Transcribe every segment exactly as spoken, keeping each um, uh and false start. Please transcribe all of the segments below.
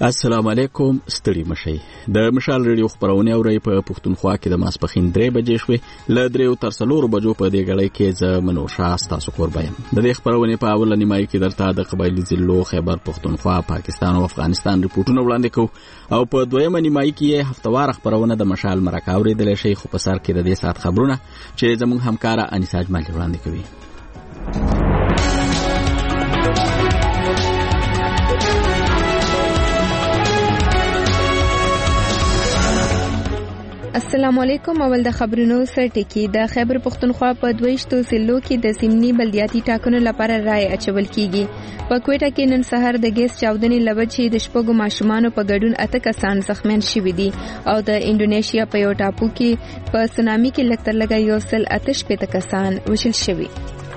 السلام علیکم. ستړي مشئ. د مشال ریډیو خبرونه اوري په پښتونخوا کې د ماسپخین درې بجې شوې ل درې تر څلور بجو په دې غړې کې ز منوشا تاسو قربایم. د دې خبرونه په اول نیمایي کې درته د قبایلی ضلعو خیبر پښتونخوا، پاکستان او افغانستان ریپورتونه وړاندې کوو او په دویمه نیمایي کې هفتوار خبرونه د مشال مرکه اورېدل شي. خو په سر کې د دې سات خبرونه چې زموږ همکارا انیسا اجمل وړاندې کوي. السلام علیکم. اول د خبرونو سر ټکی. د خیبر پښتونخوا په دویشتو ضلعو کې د سیمني بلدیاتي ټاکنو لپاره رای اچول کیږي. په کوټه کې نن سهار د ګیس چاودنې لوجې د شپږو ماشومانو په ګډون اته کسان زخمیان شوي دي او د انډونیشیا په یو ټاپو کې په سونامي کې لږ تر لږه یو سل اته شپېته کسان وژل شوي.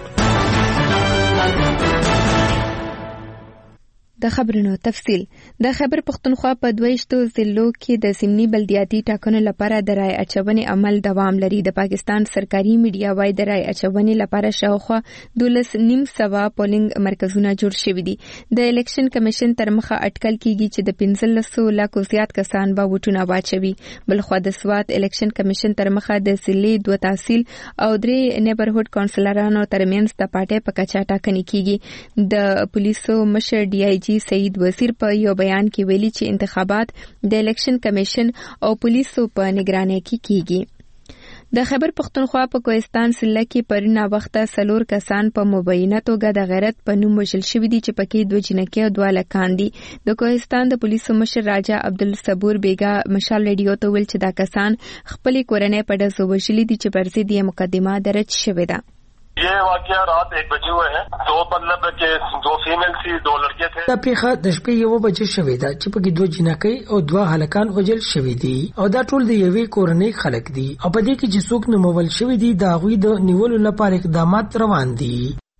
د خبرونو تفصیل. د خیبر پښتونخوا په دویشتو ضلعو کې د سیمني بلدیاتي ټاکنو لپاره د رای اچونې عمل دوام لري. د پاکستان سرکاري میډیا وايي د رای اچونې لپاره شاوخوا دولس نیم سوا پولینګ مرکزونه جوړ شوي دي. د الیکشن کمیشن تر مخه اټکل کیږي چې د پنځلسو لکو زیات کسان به ووټونه واچوي. بلخوا د سوات الیکشن کمیشن تر مخه د ضلعې دوه تحصیل او درې نیبرهوډ کونسلرانو ترمنځ د پارټۍ په کچه ټاکنې کیږي. د پولیسو مشر ډي آی جی سعید وزیر په یو بیان کې ویلي چې انتخابات د الیکشن کمیشن او پولیسو په نگرانۍ کې کیږي. د خیبر پښتونخوا په کوهستان ضلع کې پرنا وخته سلور کسان په مبینه توګه د غیرت په نوم وژل شوي دي چې پکې دوه جنکې او دوه لکان دي. د کوهستان د پولیسو مشر راجا عبدالصبور بیګا مشال ریډیو ته ویل چې دا کسان خپلې کورنۍ په ډزو وژلي دي چې پر ضد یې مقدمه درج شوې ده. یہ واقعہ رات ایک بجے ہوئے ہیں. دو مطلب کہ دو فیمیل سی دو لڑکے تھے. دا پیخه د شپې یو بجې شوې ده چې پکې دوه جنکۍ او دوه هلکان وژل شوي دي او دا ټول د یوې کورنۍ خلک دي او په دې کې چې څوک نومول شوي دي د هغوی د نیولو لپاره اقدامات روان دي.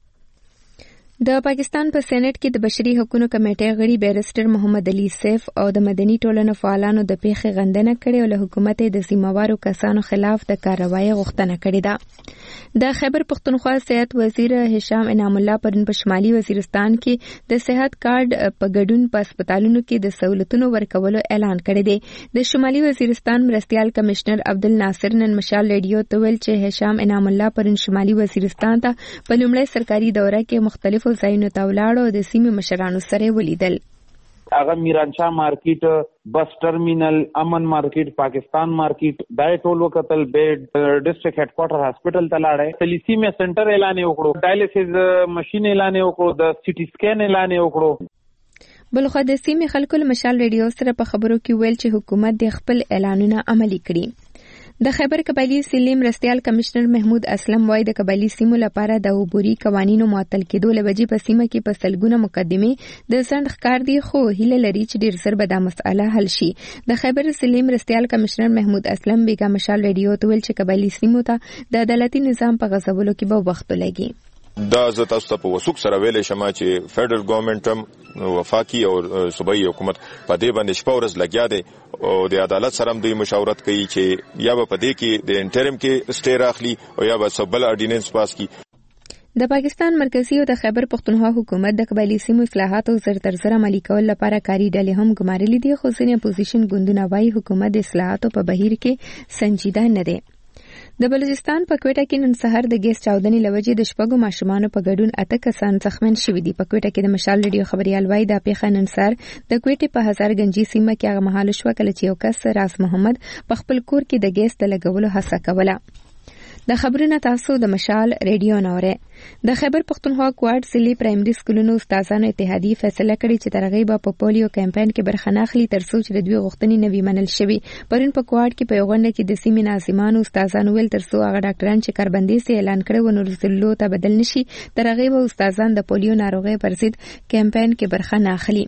د پاکستان په سېنات کې د بشري حقوقو کمیټې غړي بیرسټر محمد علي سیف او د مدني ټولنو فعالانو د پیښې غندنه کړې او له حکومت د سیموارو کسانو خلاف د کاروایی غوښتنه کړې ده. د خیبر پښتونخوا صحت وزیر هشام انعام الله پرون په شمالي وزیرستان کې د صحت کارت په ګډون په هسپتالونو کې د سہولتونو ورکولو اعلان کړی دی. د شمالي وزیرستان مرستيال کمشنر عبدالناصر نن مشال ریډیو ته ویل چې هشام انعام الله پرون شمالي وزیرستان ته په لومړی سرکاري دوره کې مختلفو ځایونو ته ولاړ او د سیمې مشرانو سره ولیدل. هغه میرانشاه مارکیټ، بس ټرمینل، امن مارکیټ، پاکستان مارکیټ، دای ټول وکتل، بیډ ډیسټریکټ هډ کوارټر هاسپټل ته لاړې، تلیسیمیا سنټر اعلان وکړو، ډایلیسیس ماشين اعلان وکړو، د سي ټي سکین اعلان وکړو. بلخو د سیمې خلکو له مشال ریډیو سره په خبرو کې ویل چې حکومت د خپل اعلانونه عملي کړي. د خیبر قبایلی سیمې مرستيال کمشنر محمود اسلم وايي د قبایلی سیمو لپاره د عبوري قوانینو معطل کېدو لوجې په سیمه کې په سلګونه مقدمې د ځند ښکار دي، خو هیله لري چې ډیر زر به دا مسأله حل شي. د خیبر سیمې مرستيال کمشنر محمود اسلم بیګا مشال ریډیو ته ویل چې قبایلی سیمو ته د عدالتي نظام په غځولو کې به وخت لګي. دا زه تاسو ته په وسوک سره ویلې شم چې فدرل ګورنمنت هم وفاقي او صوبایي حکومت په دې باندې شپه ورځ لګیا دی او د عدالت سره هم دوی مشاورت کوي چې یا به په دې کې د انټرم کې سټې راخلي او یا به سبل اورډیننس پاس کی. د پاکستان مرکزی او د خیبر پښتونخوا حکومت د قبایلی سیمو اصلاحاتو زر تر زر عملي کول لپاره کاري ډلې هم ګمارلې دي، خو ځینې اپوزیشن ګوندونه وايي حکومت د اصلاحاتو په بهیر کې سنجیده نه دی. د بلوچستان په کوټه کې نن سهار د ګیس چاودنې لوجې د شپږو ماشومانو په ګډون اته کسان زخمیان شوي دي. په کوټه کې د مشال ریډیو خبريال وايي د پیښه نن سهار د کوټې په هزار گنجي سیمه کې هغه مهال شو کله چې یو کس راز محمد په خپل کور کې د ګیس د لګولو هڅه کوله. د خبرونه تاسو د مشال ریډیو نوره. د خیبر پښتونخوا کوارډ ضلع پرایمري سکولونو استادانو اتحادیه فیصله کړې چې ترغیب په پولیو کمپاین کې برخه ناخلي تر څو چې د دوی غوښتنې نوي منل شوي. پرون په کوارډ کې په غونډه کې د سیمې ناظمانو استادانو ویل تر څو هغه ډاکټران چې کاربندي سي اعلان کړو نور ضلعو ته بدل نشي، ترغیب استادان د پولیو ناروغي پر ضد کمپاین کې برخه ناخلي.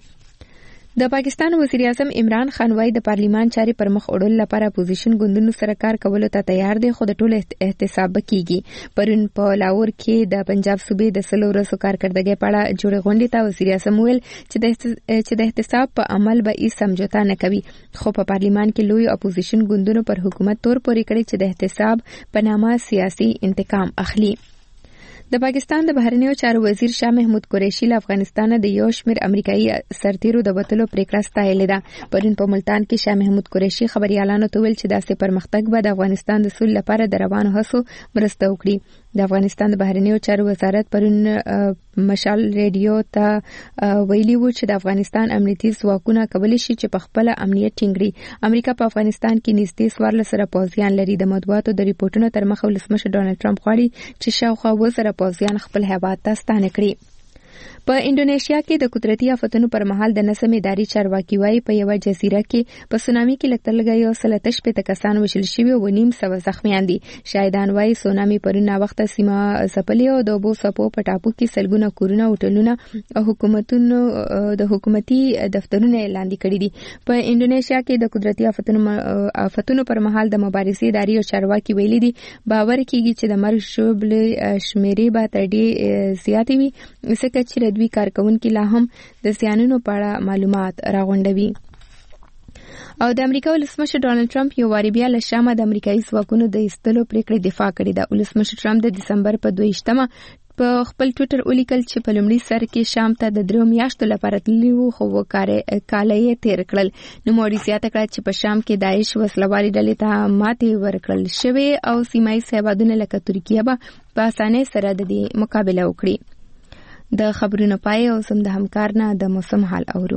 د پاکستان وزیر اعظم عمران خان وايي د پارلیمان چاري پر مخ وړلو لپاره اپوزیشن ګوندونو سره کار کولو ته تیار دي، خو د ټولو احتساب کیږي. پرون په لاهور کې د پنجاب صوبې د سلو ورځو کارکړدګۍ په اړه جوړې غونډې ته وزیر اعظم ویل چې د احتساب په عمل به هیڅ سمجھوتا نه کوي، خو په پارلیمان کې لوی اپوزیشن ګوندونو پر حکومت تور پورې کړی چې د احتساب په نامه سیاسي انتقام اخلي. د پاکستان د بهرنیو چارو وزیر شاه محمود قریشي له افغانستان د یو شمېر امریکایي سرتیرو د وتلو پریکړه ستایلې ده. پرون په ملتان کې شاه محمود قریشي خبريالانو ته ویل چې داسې پرمختګ به د افغانستان د سولې لپاره د روانو هڅو مرسته وکړي. د افغانستان د بهرنیو چارو وزارت پرون مشال ریډیو ته ویلي و چې د افغانستان امنیتي ځواکونه کولی شي چې په خپل امنیت ټینګړي. امریکا په افغانستان کې نږدې څوارلس زره پوځیان لري. د مطبوعاتو د ریپورتونو تر مخه ولسمشر ډانلډ ټرمپ غواړي چې شاوخوا اووه زره پوځیان خپل هیواد ته ستانه کړي. په انډونیشیا کې د قدرتي آفتونو پر مهال د نسم اداري چارواکي وايي په یو جزیره کې په سونامي کې لکتلګي یو سل تشپې تکسان وشل شوی او نیم سو زخمیان دي. شاهدان وايي سونامي پرون نا وخت سیمه سپلې او د بو سپو په ټاپو کې سلګونه کورونه او ټلونه او حکومتونو د حکومتي دفترونه لاندې کړي دي. په انډونیشیا کې د قدرتي آفتونو آفتونو پر مهال د مبارزې اداري او چارواکي ویلي دي باور کیږي چې د مرګ شوبل شمیرې به تر ډېر زیاتې وي ځکه چې دوی کارکونکو لا هم د زیانونو په اړه معلومات راغونډوي. او د امریکا ولسمشر ډانلډ ټرمپ یو واری بیا له شامه د امریکایي ځواکونو د ایستلو پریکړه دفاع کړې ده. ولسمشر ټرمپ د دسمبر په دویشتمه په خپل ټویټر ولیکل چې په لومړي سر کې شام ته د درو میاشتو لپاره تللی وو خو وکړې کالې تیر کړل. نو موري زیاته کړه چې په شام کې داعش وسلواري ډلې ته ماتې ورکړل شوې او سیمایي هیوادونه لکه ترکیه به په اسانۍ سره د دې مقابله وکړي. د خبرونو پای او سم د همکار نه د موسم حال اورو.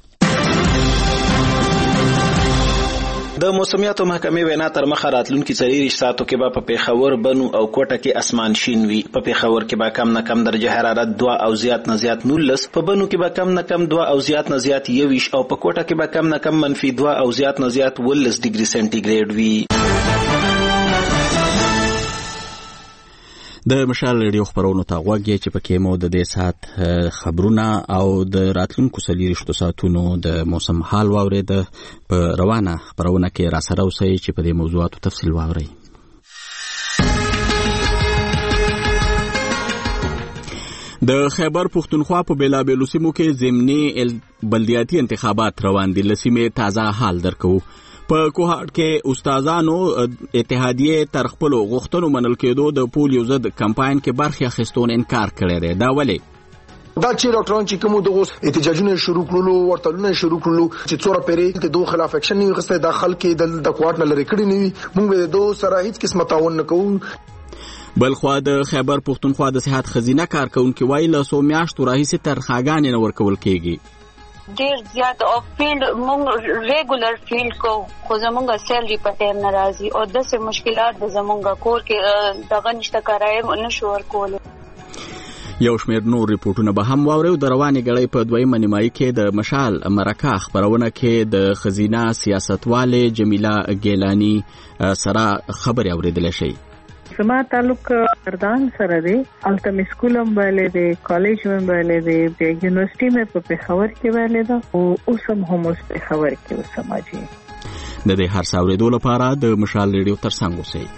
د موسمیاتو محکمې وینا تر مخه راتلونکي څلوېښت ساعتو کې به په پیښور، بنو او کوټه کې اسمان شین وي. په پیښور کې به کم نه کم درجه حرارت دوه او زیات نه زیات نولس، په بنو کې به کم نه کم دوه او زیات نه زیات یویش او په کوټه کې به کم نه کم منفي دوه او زیات نه زیات ولس ډیګري سنټیګریډ وي. د مشال ریډیو خبرونو ته غوږی چې پکې مو د دې سات خبرونه او د راتلونکو څلوېښتو ساعتونو د موسم حال واورید. په روانه خبرونه کې را سره اوسئ چې په دې موضوعاتو تفصیل واورئ. د خیبر پښتونخوا په بیلابیلو سیمو کې ضمني بلدیاتي انتخابات روان دي. لسیمه تازه حال درکو. په کوهاټ کې استادانو اتحادیه تر خپل غوښتنو منل کېدو د پولیو ضد کمپاین کې برخه اخیستون انکار کړی دی. دا ولې؟ دا چې ډاکټران چې کوم دغه احتجاجونه شروع کړلو ورتلونه شروع کړلو چې څوره پیرې د دوه خلاف اکشن نه غوښته د خلک د کوهاټ نه لري کړی نه وي. موږ به دوه سره هیڅ قسمه تعاون نه کوو. بلخوا د خیبر پښتونخوا د صحت خزینه کارکونکو وایي له څو میاشتو راهیسې ترخاګانې نه ورکول کېږي. ډیر زیات او فیلډ مونږ ریګولر فیلډ کو خو زمونږه سیلري په ټیم ناراضي او داسې مشکلات د زمونږه کور کې دغه نشته کارای نشو ورکول. یو شمېر نور ریپورتونه به هم واورو. د روانې غړۍ په دویمه نیمایي کې د مشال مرکه خبرونه کې د خزینه سیاستوالې جمیله ګیلانی سره خبرې اوریدل شي. زما تعلق اردان سره دی. التم سکولم باندې دی، کالج هم باندې دی، د یونیورسيټي مې په پیښور کې باندې ده او اوس هم هم اوس پیښور کې وسماجي. د دې هر څه اوریدو لپاره د مشال ریډیو ترڅنګ اوسئ.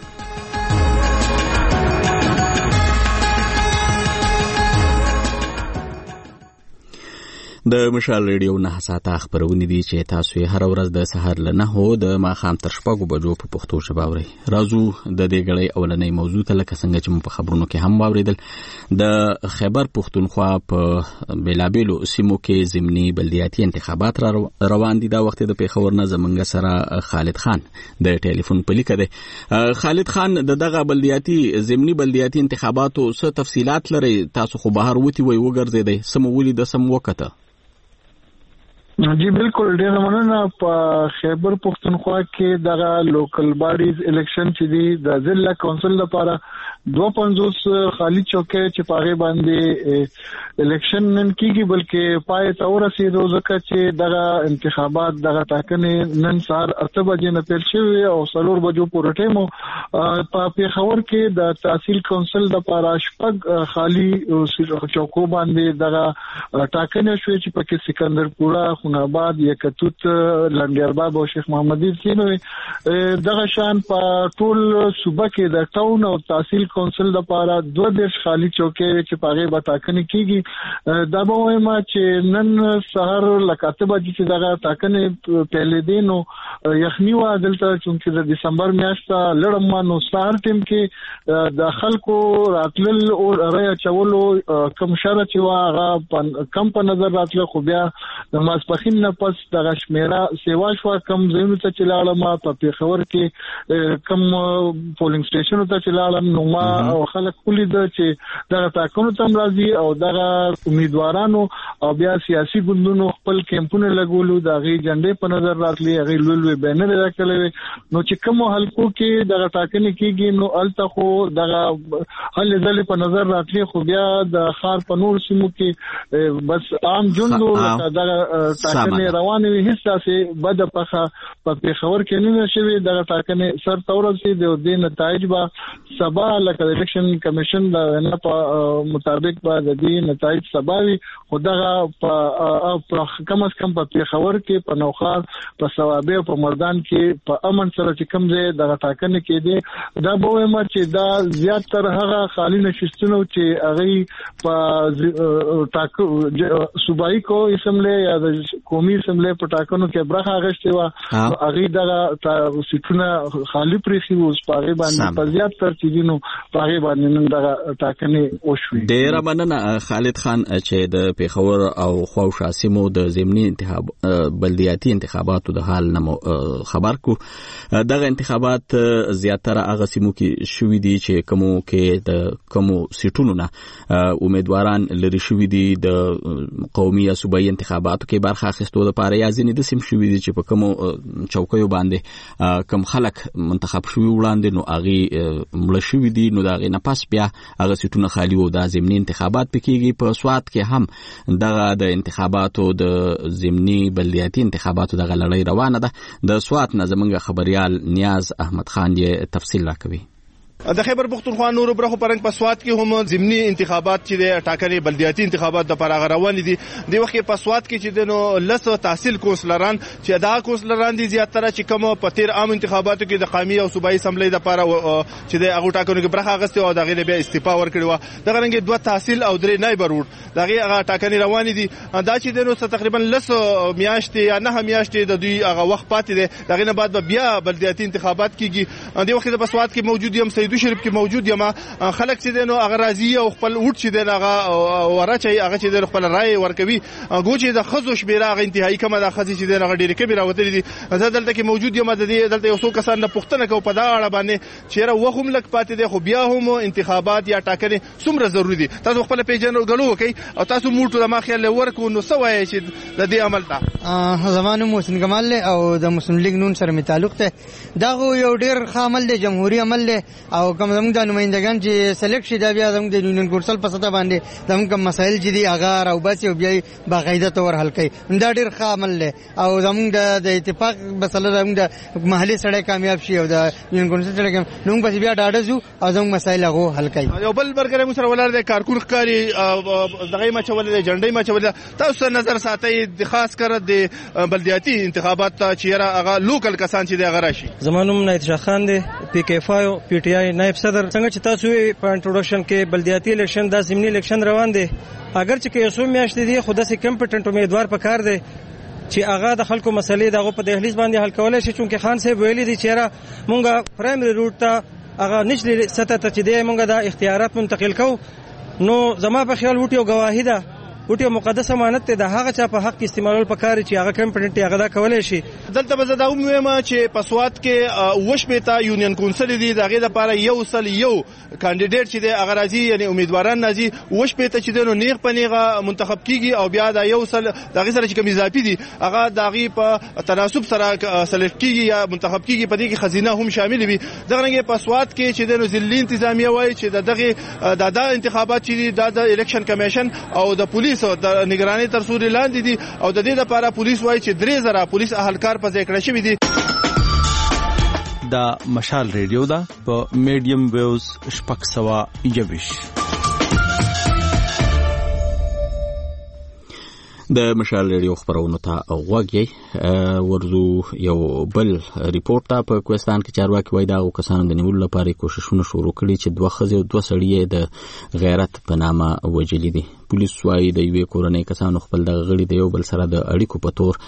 د مشال ریډیو نه ساته خبرونه دي چې تاسو یې هر ورځ د سحر له نهو د ماښام تر شپږو بجو په پښتو ژبه اورئ. راځو د دې غړۍ اولنۍ موضوع ته لکه څنګه چې مو په خبرونو کې هم واوریدل. د خیبر پښتونخوا په بیلابیلو سیمو کې ضمني بلدیاتي انتخابات روان دي. دا وخت د پیښور نه زمونږ سره خالد خان د ټلیفون په لیکه دی. خالد خان، د دغه بلدیاتي ضمني بلدیاتي انتخاباتو څه تفصيلات لري؟ تاسو خو بهر وتی وي وګرځیدئ، سم ولې د سم وکته؟ جی بالکل، ډیر مننه. په خیبر پښتونخوا کې دغه لوکل باډیز الیکشن چې دی د ضلع کونسل لپاره دوه پنځوس خالی چوکۍ چې پاغه باندې الیکشن نن کیږي بلکې پای ته ورسېدو ځکه چې دغه انتخابات دغه ټاکنې نن سهار اته بجې نه پیل شوې او څلور بجو پورې ټیم په پیښور کې د تحصیل کونسل لپاره شپږ خالی چوکو باندې دغه ټاکنې شوې چې پکې سکندرپوره، خوناباد، یکتوت، لنګرباب او شیخ محمد کینوي. دغه شان په ټول صوبه کې د ټاون او تحصیل کونسل لپاره دوه دیش خالی چوکۍ چې پاغه به ټاکنې کیږي. دا به وایم چې نن سحر لکاته بجې چې دا ټاکنې پهلې دین او یخنی و دلته چې د دسمبر میاشته لړم نو سحر ټیم کې د خلکو راتلل او رای چولو کم شرط چې واغه کم په نظر راتله خو بیا د ماسپخین نه پس د شمیره سیوا شو کم زینو ته چلاړم په پیښور کې کم پولینګ سټیشن ته چلاړم نو ما او خلک کلی د چې دغه تاکونو تم راځي او دغه امیدوارانو او بیا سیاسي ګوندونو خپل کیمپونه لګولو دغه جنډې په نظر راتلی هغه لولوي بینر راکړل نو چې کوم حلقو کې دغه ټاکنې کېږي نو الته خو دغه هل ځلې په نظر راتلی خو بیا د خار په نور سیمو کې بس عام جوندو دغه ټاکنې روانې وي هیڅ څه بد پخه په پیښور کې نه شوي دغه ټاکنې سر تورسي د دې نتایج به سبا لکه الیکشن کمیشن د نه په مطابق به د دې نتایج سبا وي خو دغه په کم از کم په پیښور کې په نوخار په ثوابه په مردان کې په امن سره چې کم ځای دغه ټاکنې کې دي دا به وایم چې دا زیات تر هغه خالی نشستونو چې هغه په ټاکو صوبایي کو اسمبلی یا د قومي اسمبلی په ټاکنو کې برخه اخیستې و هغه دغه سیټونه خالی پریخي اوس په هغه باندې په زیات تر چیزونو په هغه باندې نن دغه ټاکنې وشوي. ډېر مننه خالد خان چې د پیښور او خواوشا سیمو د ضمني انتخاب بلدیاتي انتخاباتو د حال نه خبر کو. دغه انتخابات زیاتره هغه سیمو کې شوي دي چې کومو کې د کومو سیټونو نه امیدواران لري شوي دي د قومي یا صوبایي انتخاباتو کې برخه اخیستو لپاره یا ځینې د سیم شوي دي چې په کومو چوکیو باندې کم خلک منتخب شوي وړاندې نو هغه مړه شوي دي نو د هغې نه پس بیا هغه سیټونه خالي وو. دا ضمني انتخابات پکېږي. په سوات کې هم دغه د انتخاباتو د ضمني بلدیاتي انتخاباتو دغه لړۍ روانه ده. د سوات نه زموږ خبریال نیاز احمد خان یې تفصیل راکوي. د خیبر پختونخوا نورو برخو پرنګ په سوات کې هم ضمني انتخابات چې د ټاکنې بلدیاتي انتخابات د پراغ روان دي. د وخت په سوات کې چې د نو لس تحصیل کونسلران چې دا کونسلران دي زیاتره چې کوم په تیر عام انتخاباتو کې د قومي او صوبایي اسمبلی د پاره چې د هغه ټاکنو کې برخه اخیسته او دغه بیا استعفا ورکړي و. دغه رنګ دوه تحصیل او درې نایب ورور دغه هغه ټاکنې روان دي. دا چې د نو تقریبا لس میاشتې یا نه میاشتې د دوی هغه وخت پاتې دي. دغه نه بعد بیا بلدیاتي انتخابات کیږي. د وخت په سوات کې موجود یم دو شریف کې موجود یم خلک چې دنو هغه راضي او خپل وټ چې دغه ورچي هغه چې د خپل رائے ورکوي ګوچې د خزو شمیره هغه انتهایی کمه د خزي چې دغه ډیره کبیره وتلې دي. زه دلته کې موجود یم د دې دلته یو څو کسان نه پوښتنه کوي په دا اړه باندې چې را وخم لک پاتې دي خو بیا هم انتخابات یا ټاکنې څومره ضروری دي. تاسو خپل پیژنو غلو وکي او تاسو موټو د ما خیال ورکو نو سوای چې د دې عمل ته زمانو محسن کمال له او د مسلم لیگ نون سره می تعلق ته دا یو ډیر خامل دی جمهوریت عمل له او کوم زموږ د نمائندگان چې سلیکټ شي دا بیا زموږ د یونین کونسل په سطح باندې زموږ کوم مسایل چې دي هغه او بس یو بیا باقاعده تور حل کوي. دا ډیر ښه عمل دی او زموږ د اتفاق مسله زموږ د محلي سړی کامیاب شي او د یونین کونسل سړی نو بس بیا ډاډه شو او زموږ مسایل هغه حل کوي. یو بل برګره مو سره ولر د کارکون ښکاری دغه ما چول د جنډۍ ما چول تاسو نظر ساتي د خاص کر د بلدیاتي انتخابات ته چیرې هغه لوکل کسان چې د غراشي. زمانوم نایت شاه خان دی پی کې اف آی پی ټی آی نائب صدر. څنګه چې تاسو په انټروډکشن کې بلدیاتي الیکشن د ضمني الیکشن روان دي اگر چې کې یو میاشتې دي خو د کمپټنټ امیدوار پکار دی چې هغه د خلکو مسلې دغه په دهلیز باندې حل کولای شي. چونکه خان صاحب ویلي دي چې مونږه پرایمري روټ ته هغه نشلي سطح ته چې دی مونږه د اختیارات منتقل کوو. نو زما په خیال وټیو گواهی ده وټیو مقدس امانت ته د هغه چا په حق استعمالول پکاري چې هغه کمپټنټ هغه دا کولای شي. دلته به زه دا ووایم چې په سوات کې وشمې ته یونین کونسل دي دغه لپاره یو سل یو کاندیدټ چې دی هغه راځي یعنی امیدواران راځي وشمې ته چې دنو نیغ په نیغه منتخب کیږي او بیا دا یو سل دغه سره چې کوم اضافي دي هغه دغه په تناسب سره سلیکټ کیږي یا منتخب کیږي. په دې کې خزینه هم شامل وي. دغه رنګ په سوات کې چې دنو ځلې انتظامیه وایي چې دغه د د انتخابات چې د الیکشن کمیشن او د پولیس د نگرانی تر سوري لاندې دي او د دې لپاره پولیس وایي چې درې زره پولیس اهلکار په ځای کړی شوي دي. دا مشال ریډیو دا په میډیم ویوز شپږ سوه یوویشت. د مشال ریډیو خبرونو ته غوږی ورزو یو بل ریپورت ته په کوهستان کې چارواکي وایي دا کسانو د نیولو لپاره کوششونه شروع کړي چې دوه ښځې او دوه سړي د غیرت په نامه وژلي دي. پولیس وایي د یوې کورنۍ کسانو خپل دغه غړي د یو بل سره د اړیکو په تور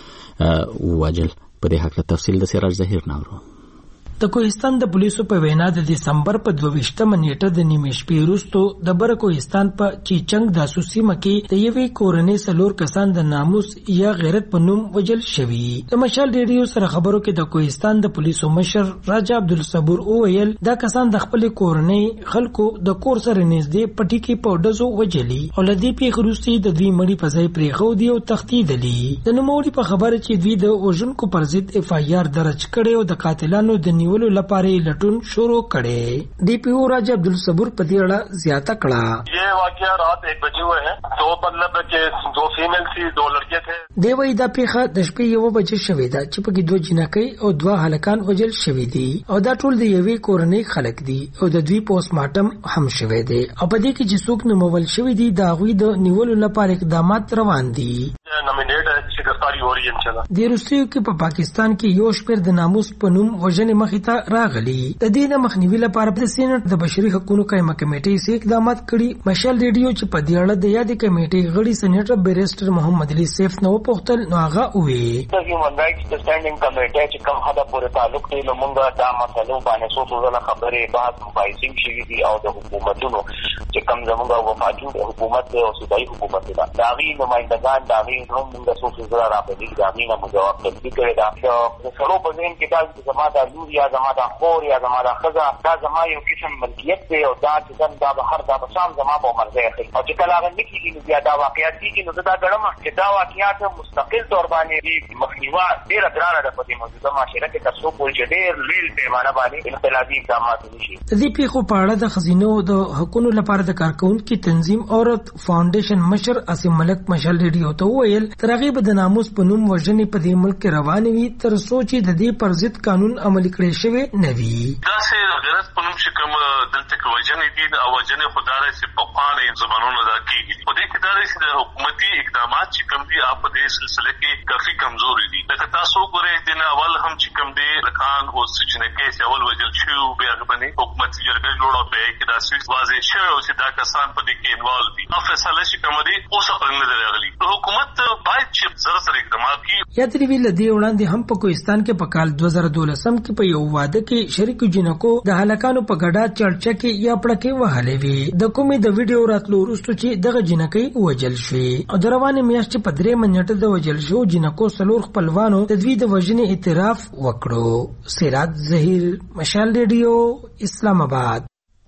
ووژل. په دې هکله تفصیل د سراج ظهیر ناورو. د کوهستان د پولیسو په وینا د دسمبر په دوه ویشتمه نیټه د نیمې شپې وروسته د بر کوهستان په چیچنګ د سوسیمه کې د یوې کورنۍ څلور کسان د ناموس یا غیرت په نوم وژل شوي. د مشال ریډیو سره خبرو کې د کوهستان د پولیسو مشر راجا عبدالصبور وویل دا کسان د خپل کورنۍ خلکو د کور سره نږدې پټي کې په ډزو وژلي او له دې پیښې وروسته د دوی مړي په ځای پرېښودي او تښتېدلي. د نوموړي په خبره چې دوی د وژونکو پر ضد اف آی آر درج کړی او د قاتلانو د نیولو لپاره لټون شروع کړي. ڈی پی او راجا عبدالصبور په دې اړه زیاته کړه. یہ واقعہ رات ایک بجے ہوئے ہیں. دو مطلب کہ دو فیمیل تھی دو لڑکے تھے. دی وایي دا پیښه د شپې یو بجې شوې ده چې پکې دوه جنکۍ او دوه هلکان وژل شوي دي او دا ټول د یوې کورنۍ خلک دي او د دوی پوسټ مارټم هم شوی دی او په دې کې چې څوک نومول شوي دي د هغوی د نیولو لپاره اقدامات روان دي. نامینیټ ہے ګرفتاری हो रही है انشاءالله. د روسیې کې په پاکستان کې یو شمېر د ناموس په نوم وژنې مخې ته راغلي. د دې نه مخنیوي لپاره د سېنات د بشري حقوقو قایمه کمیټې سي اقدامات کړي. مشال ریډیو چې په دې اړه د یادې کمیټې غړي سېنیټر بیرسټر محمد علي سیف نو پوښتل نو هغه وې د هیومن رائټس د سټانډینګ کمیټې چې کوم حدا پورې تعلق لري نو موږ دا مسلو باندې څو څو خبرې بعد مباحثې شوي دي او د حکومتونو چې کوم زموږ وفاقي حکومت او صوبایي حکومت دا داغي نمائندگان داغي هم موږ څو څو زره راپېږي داغي نه موږ جواب تللی کړی دا د سړو په ذهن کې دا زما دا لور یا زما دا خور یا زما دا خزه دا زما یو قسم ملکیت دی او دا چې دا به هر دا به شام زما په مرزه اخلي او چې کله هغه نکېږي نو بیا دا واقعیت کېږي نو دا ګڼم چې دا واقعیات مستقل طور باندې مخنیوي ډېره ګرانه ده په دې موجوده معاشره کې تر څو پورې چې ډېر لوی پیمانه باندې انقلابي اقدامات وشي. د دې پیښو په اړه د ښځینو د حقوقو لپاره د کارکونکو تنظیم عورت فاونډیشن مشر عاصم ملک مشال ریډیو ته وویل تر هغې به د ناموس په نوم وژنې په دې ملک کې روانې وي تر څو چې د دې پر ضد قانون عملي کړی شوی نه وي. داسې غیرت په نوم چې کوم دلته کې وژنې دي او وژنې خو دا دی چې په پخوانیو زمانونو دا کېږي. خو دې کې دا دی چې د حکومتي اقدامات چې کوم دي هغه په دې سلسله کې کافي کمزوري دي. لکه تاسو وګورئ د نه اول هم چې کوم دی لکان او سجنکۍ چې اول وژل شوي وو بیا هغه باندې حکومتي جرګه جوړه په کې داسې واضح شوی او چې دا کسان په دې کې انوالو دي. او فیصله چې کوم دی اوس په نه دی راغلي. حکومت باید چې زر سره اقدامات وکړي. یادري ویل دی وړاندې هم په کوهستان کې په کال دوه زره دولسم کې په یو واده کې شریکو جنکو د هلکانو په ګډا چړچه کې یا پړکې وهلې وي. د کومې د ویډیو راتلو وروسته چې دغه جنکۍ وژل شوې او د روانې میاشتې په درې منټه د وژل شوو جنکو څلور خپلوانو د دوی د وژنې اعتراف وکړو. سراج ظهیر مشال ریډیو اسلام آباد.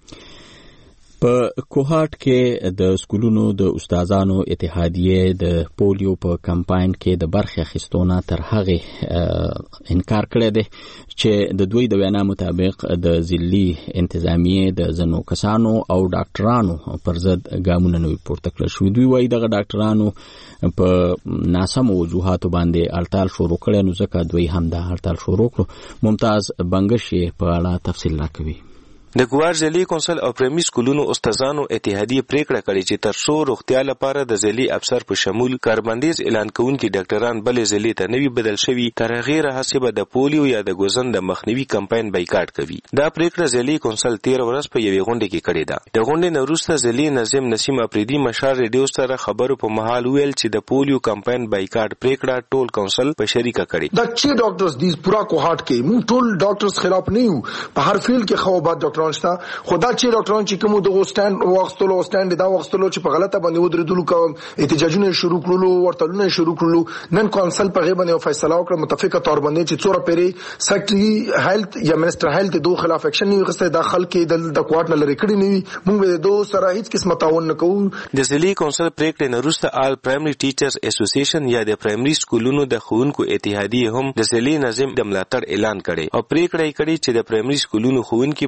په کوهاټ کې د سکولونو د استادانو اتحادیې د پولیو په کمپاین کې د برخې اخیستونه تر هغه انکار کړی دی چې د دوی د وینا مطابق د ضلعي انتظامیې د ځینو کسانو او ډاکټرانو پر ضد ګامونه نوي پورته کړل شوي. دوی وایي دغه ډاکټرانو په ناسمو وجوهاتو باندې هړتال شروع کړی نو ځکه دوی هم دا هړتال شروع کړو. ممتاز بنګش یې په اړه تفصیل راکوي. د ګوار ضلعي کونسل او پرایمري سکولونو استادانو اتحادیې پریکړه کړې چې تر څو روغتیا لپاره د ضلعي افسر په شمول کاربندیز اعلان کوونکي ډاکټران بلې ضلعې ته نوي بدل شوي تر هغې راهیسې به د پولیو یا د ګوزن د مخنیوي کمپاین بایکاټ کوي. دا پریکړه ضلعي کونسل تېره ورځ په یوې غونډې کې کړې ده. د غونډې نه وروسته ضلعي ناظم نسیم افریدي مشال ریډیو سره خبرو په مهال ویل چې د پولیو کمپاین بایکاټ پریکړه ټول کونسل په شریکه کړې. د چی ډاکټرز د پورا کوهاټ کې مونږ ټول ډاکټرز خلاف نه یو. په هر فیلډ کې خو بعد ډاکټران شته دا چې ډاکټران چې کوم د سټاند واغستلو سټاند دا واغستلو چې په غلطه باندې ودرېدلو کوم احتجاجونه شروع کړلو ورتلونه شروع کړلو نن کونسل په غیبه باندې فیصله وکړه متفقه تور باندې چې څوره پیری سیکرټري هیلث یا منسٹر هیلث د دوه خلاف اکشن نیو غسته داخل کې د کوارټ نه لري کړی نیوي موږ د دوه سره هیڅ قسمه تعاون نه کوو. د ضلعي کونسل پریکړې نه وروسته آل پرایمري ټیچرز اسوسییشن یا د پرایمري سکولونو د ښوونکو اتحادیې هم د ضلعي ناظم د ملاتړ اعلان کړي او پریکړه یې کړې چې د پرایمري سکولونو ښوونکي به د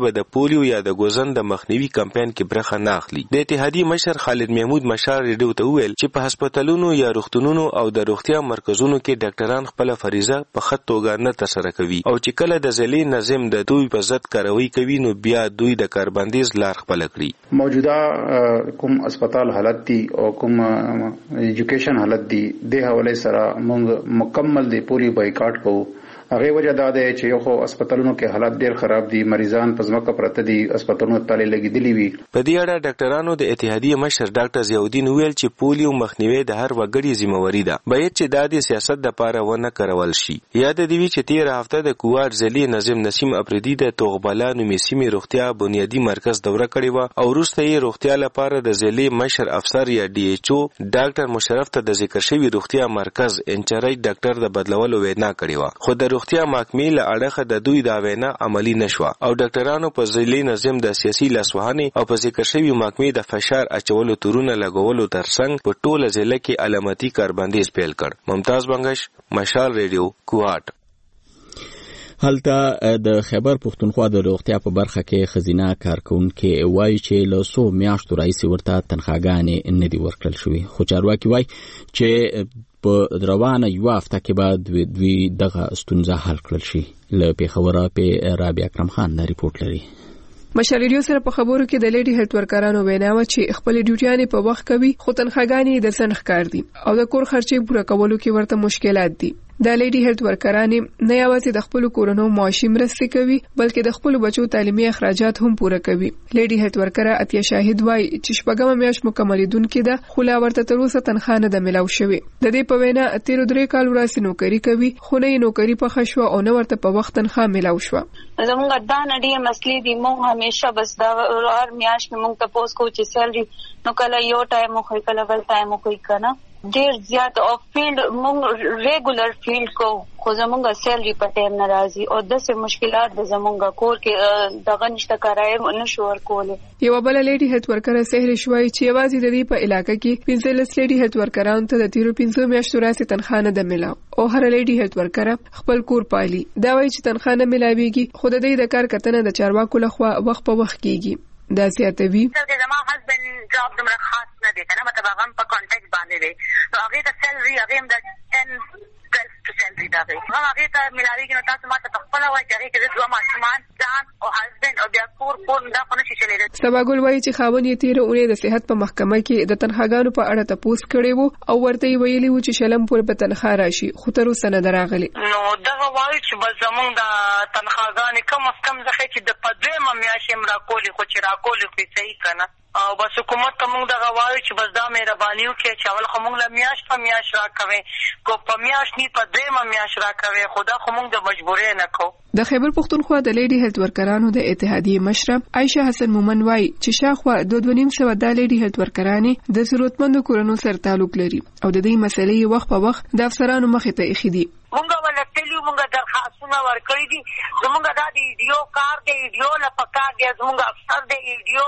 پولیو یا د ګوزن د مخنیوي کمپاین کې برخه نه اخلي. د اتحادیې مشر خالد محمود مشال ریډیو ته وویل چې په هسپتالونو یا روغتونونو او د روغتیا مرکزونو کې ډاکټران خپل فریضه په ښه توګه نه ترسره کوي او چې کله د ضلعي نظم د دوی په ضد کاروي کوي نو بیا دوی د کاربندیز لار خپل کړي. موجوده کوم هسپتال حالت دي او کوم ایجوکیشن حالت دي د حواله سره موږ مکمل دی پولیو بایکاټ کوو. هغه وجه دا ده چې یو خو هسپتالونو کې حالات ډیر خراب دي، مریضان په ځمکه پراته دي، هسپتالونو ته لګیدلي وي. په دې اړه ډاکټرانو د اتحادیې مشر ډاکټر ضیاءالدین ویل چې پولیو مخنیوي د هر وګړي ذمہواری ده، باید چې دا د سیاست د پاره ونه کارول شي. یاد دی چې تیر هفته د کوار ضلعي نظم نسیم افریدي د توغبالا نومي سیمې روغتیا بنیادی مرکز دوره کړې و او وروسته یې روغتیا لپاره د ضلعي مشر افسر یا ډي ایچ او ډاکټر مشرف ته د ذکر شوی روغتیا مرکز انچارج ډاکټر د بدلولو وینا کړې و، خو د روغتیا محکمې له اړخه د دوی دا وینا عملی نشوه او ډاکټرانو په ضلعي نظم د سیاسي لاسوهنې او په ذکر شوی محکمې د فشار اچولو تورونه لګولو ترڅنګ په ټوله ضلع کې علامتي کاربندیز پیل کړ. ممتاز بنگش، مشال ریډیو، کوهاټ. هلته د خیبر پښتونخوا د روغتیا په برخه کې خزینه کارکونکي وایي چې له څو میاشتو راهیسې ورته تنخواګانې نه دي ورکړل شوې، خو چارواکي وایي چې په روانه یو هفته کې به دوی دغه ستونزه حل کړل شي. له پیښوره په رابعه اکرم خان دا ریپورت لري. مشال ریډیو سره په خبرو کې د لیډي هیلث ورکرانو وینا و چې خپل ډیوټیانې په وخت کوي خو تنخواګانې د سنخ کار دي او د کور خرچې پوره کولو کې ورته مشکلات دي. د لیډي هیلث ورکرانې نه یوازې د خپل کورونو معاشي مرستې کوي بلکې د خپل بچو تعلیمي اخراجات هم پوره کوي. لیډي هیلث ورکر اتیا شاهد وایي چې شپږمه میاشت مکملېدونکې ده خو لا ورته تر اوسه تنخوا نه ده میلاو شوې. د دې په وینا تیر درې کال وړاندې نوکری کوي خو نه یې نوکری پخه شوه او نه ورته په وخت تنخوا میلاو شوه. زموږ دا نه ډېرې مسلې دي، موږ همیشه بس دا هر میاشت کې موږ تپوس کوو چې سیلري نو کله یو ټایم وخوري کله بل ټایم وخوري که نه ډېر زیات او فیلډ موږ ریګولر فیلډ کوو خو زموږ سیلري په ټایم نه راځي او داسې مشکلات د زموږ کور کې دغه نشته کرایم نشو ورکولی. یوه بله لیډي هیلث ورکره سهرش وایي چې یوازې د دې په علاقه کې پنځلس لیډي هیلث ورکرانو ته د تیرو پنځو میاشتو راهیسې تنخوا نه ده میلاو او هره لیډي هیلث ورکره خپل کور پالي. دا وایي چې تنخوا نه میلاویږي خو د دې د کار کتنه د چارواکو لخوا وخت په وخت کیږي. دا زیاتوي زما هسبند جاب دومره خاص نه دی کنه، مطلب هغه په کانټیکټ باندې دی نو هغه ته سیلري هغه هم د ټن ټویلو سیلري دا دی هغه ته ملاویږي. نو تاسو ماته خپل وایي چې هغه کې دوه ماشومان ځان او هسبند او بیا کور کور دا خو نشي چلېدلی. سباګل وایي چې خاوند یې تېره اونۍ د صحت په محکمه کې د تنخواګانو په اړه تپوس کړی و او ورته یې ویلي و چې شلم پورې به تنخوا راشي خو تر اوسه نه ده راغلې. نو دغه وایي چې بس زموږ د تنخواګانې کم از کم ځکه چې د په دویمه میاشت یې راکولې خو چې راکولې خو یې صحیح که نه او بس حکومت ته موږ دغه وایو چې بس دا مهرباني وکړي چې اول خو موږ له میاشت په میاشت راکوي کو په میاشت نه په درېیمه میاشت راکوي خو دا خو موږ د مجبورۍ نه کوو. د خیبر پښتونخوا د لیډي هیلث ورکرانو د اتحادیې مشره عایشه حسن مومن وایي چې شاخوا دوه دوه نیم سوه د لیډي هیلث ورکرانې د ضرورتمندو کورونو سره تعلق لري او د دې مسلې وخت په وخت د افسرانو مخې ته ایښي دي. مونږ ولتلی مونږ درخواستونه ورکړي دي، زمونږ دا د ایډیو کار دی، ایډیو نه پکار دی، زمونږ افسر دی ایډیو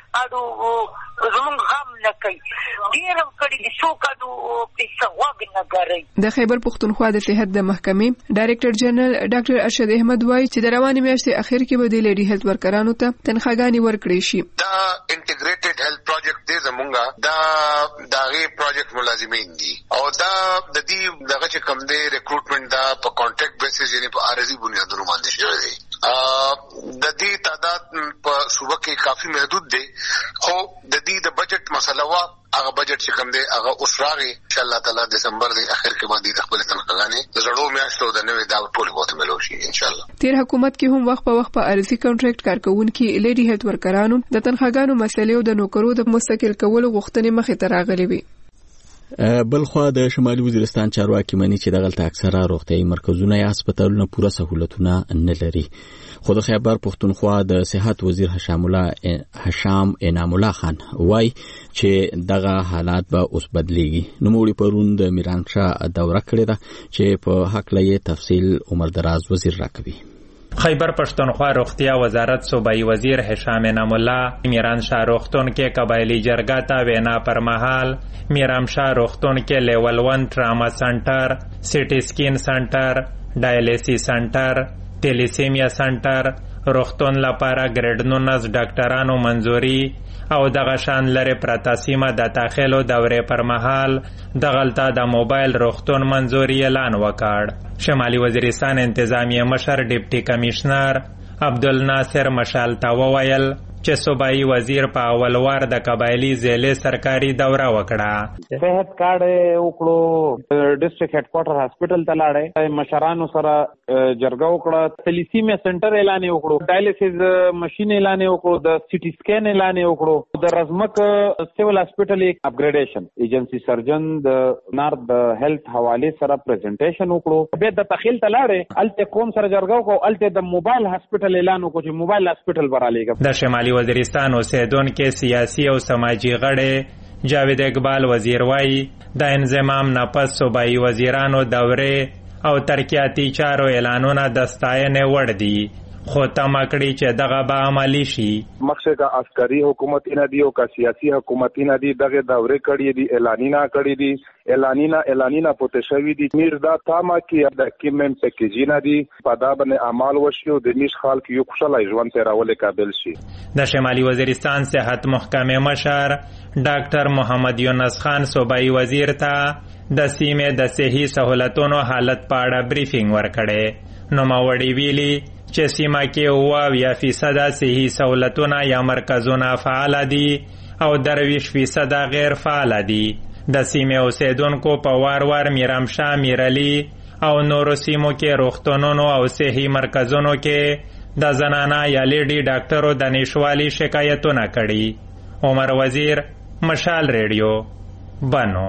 اډو زمونږ غم نه کوي ډېر هم کړي دي څوک اډو پیسه غوږ نه ګرئ. د خیبر پښتونخوا د صحت د محکمې ډایرکټر جنرال ډاکټر ارشد احمد وایي چې د روانې میاشتې اخر کې به د لیډي هیلث ورکرانو ته تنخواګانې ورکړې شي. دا انټیګریټډ هیلث پروجیکټ دی زمونږ دا د هغې پروجیکټ ملازمین دي او دا د دې دغه چې کوم دی ریکروټمنټ دا په کانټریکټ بیسس یعنې په عارضي بنیادونو باندې شوی دی. د دې تعداد په صوبه کې کافي محدود دی خو د دې د بجټ مسله وا هغه بجټ چې کوم دی هغه اوس راغی ان شاء الله تعالی دسمبر دی اخر کې باندې د خپل تنخواګانې د زړو میاشتو د نوې دا ټول بوته ملو شي ان شاء الله. تیر حکومت کې هم وخت په وخت په عارضي کانټریکټ کارکونکو لیډي هیلث ورکرانو د تنخواګانو مسلې او د نوکرو د مستقل کولو غوښتنې مخې ته راغلي وي. بلخوا د شمالي وزیرستان چارواکي مني چې دغلته اکثره روغتيایي مرکزونه یا هسپتالونه پوره سہولتونه نه لري خو د خیبر پښتونخوا د صحت وزیر هشام الله هشام انعام الله خان وایي چې دغه حالات به اوس بدلیږي. نوموړي پرون د میران شاه دوره کړې ده چې په حق لې تفصیل عمر دراز وزیر راکوي. خیبر پښتونخوا روغتیا وزارت صوبایي وزیر هشام انعام الله میران شاه روغتون کې قبایلی جرګه ته وینا پر مهال میران شاه روغتون کې لیول ون ټراما سنټر، سیټي سکین سنټر، ډایلیسیس سنټر، تلیسیمیا سنټر، روغتون لپاره ګریډ نونس ډاکټرانو منځوري او دغه شان لرې پرته سیمه د داخلو دورې پر مهال دغلته د موبایل روغتون منځوري اعلان وکړ. شمالي وزیرستان انتظامیه مشر ډیپټي کمشنر عبدالناصر مشال ته وویل چې صوبایي وزیر په اول وار د قبایلي ضلع سرکاري دوره وکړه. صحت کارت وکړو، ډیسټریکټ هډ کوارټر هاسپټل ته لاړې، مشرانو سره جرګه وکړه، تلیسیمیا سنټر اعلان وکړو، ډایلیسیس ماشين اعلان وکړو، د سی ټي سکین اعلان وکړو، د رزمک سیول هاسپټل اپګریډیشن ایجنسی سرجن د نارت د هیلث حواله سره پریزنټیشن وکړو. به د تخیل ته لاړې، الته کوم سره جرګه وکړو، الته د موبایل هاسپټل اعلان وکړو چې موبایل هاسپټل برالیږي. د شمالي وزیرستان اوسیدونکو سیاسي او سماجی غړي جاوید اقبال وزیر وایي د انضمام نه پس صوبایي وزیرانو دورې او ترقیاتي چارو اعلانونه د ستاینې وړ دي، خو تمه کړي چې دغه به عملي شي. مخکې کا عسکري حکومت نه دی او کا سیاسي حکومت نه دی، دغه دورې کړي دي، اعلانینا کړي دي، اعلانینا اعلانینا پوتې شوی دي. میر دا تامه کې د کیمن پیکیجی نه دی، په دا باندې عمل وشي او د نش خلک یو خوشاله ژوند تیرول قابل شي. د شمالي وزیرستان صحت محکمه مشر ډاکټر محمد یونس خان صوبایي وزیر ته د سیمې د صحي سہولتونو حالت په اړه بریفینګ ورکړي. نو ماوړي ویلي چې سیمه کې اوه اویا فیصده صحي سہولتونه یا مرکزونه فعال دي او درویش فیصده غیر فعال دي. د سیمې اوسیدونکو په وار وار میرامشاه، میرعلي او نورو سیمو کې روغتونونو او صحي مرکزونو کې د زنانه یا لیډي ډاکټرو د نشوالي شکایتونه کړي. عمر وزیر، مشال ریډیو، بنو.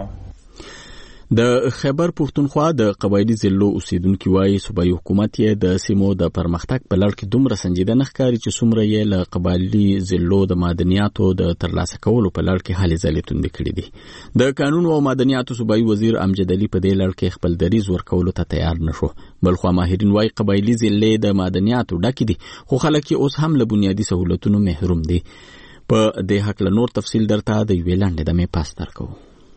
د خیبر پښتونخوا د قبایلی ضلعو اوسیدونکو وايي صوبایي حکومت یې د سیمو د پرمختګ په لړ کې دومره سنجیده نه ښکاري چې څومره یې له قبایلی ضلعو د معدنیاتو د ترلاسه کولو په لړ کې هلې ځلې توندې کړې دي. د قانون او معدنیاتو صوبایي وزیر امجد علي په دې لړ کې خپل دریځ ورکولو ته تیار نشو. بلخوا ماهرین وايي قبایلی ضلع د معدنیاتو ډکې دي، خو خلک یې اوس هم له بنیادي سہولتونو محروم دي. په دې هکله نور تفصیل درته د یوې لنډې دمې پاس درکوو.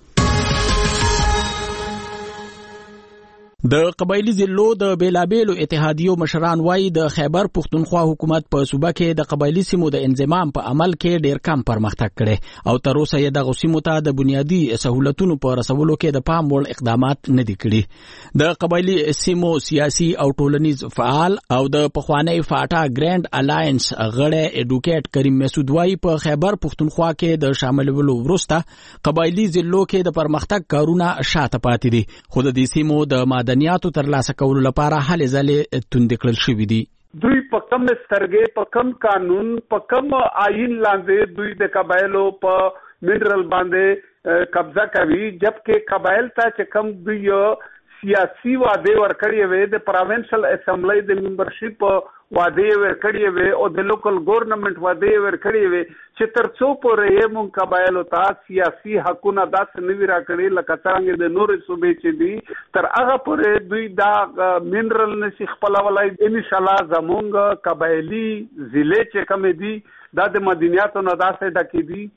د قبایلی ضلعو د بیلابیلو اتحادیو مشران وايي د خیبر پښتونخوا حکومت په صوبه کې د قبایلی سیمو د انضمام په عمل کې ډیر کم پرمختګ کړي او تر اوسه یې دغه سیمو ته د بنیادي سہولتونو په رسولو کې د پام وړ اقدامات نه دي کړي. د قبایلی سیمو سیاسي او ټولنیز فعال او د پخوانی فاټا ګرانډ الاینس غړی اډوکیټ کریم مسعود وايي په خیبر پښتونخوا کې د شاملولو وروسته قبایلی ضلعو کې د پرمختګ کارونه شاته پاتې دي، خو د دې سیمو د معدنیاتو ترلاسه کولو لپاره هلې ځلې توندې کړل شوي دي. دوی په کم سترګې، په کم قانون، په کم آئین لاندې دوی د قبایلو په منرل باندې قبضه کوي، جبکې قبایل ته چې کم دوی سیاسي وعده ورکړي وي، د پروینشل اسمبلی د ممبرشپ وعده ورکړي وي او د لوکل ګورنمنت وعده ورکړي وي چې تر څو پورې موږ قبایلو ته سیاسي حقونه داسې نه وي راکړي لکه څنګه د نورې صوبې چې دي، تر هغه پورې دوی دا منرل نشي خپلولی. انشاءالله زمونږ قبایلي ضلع چې کومې دي دا د مدنیاتو نه داسې ډکې دي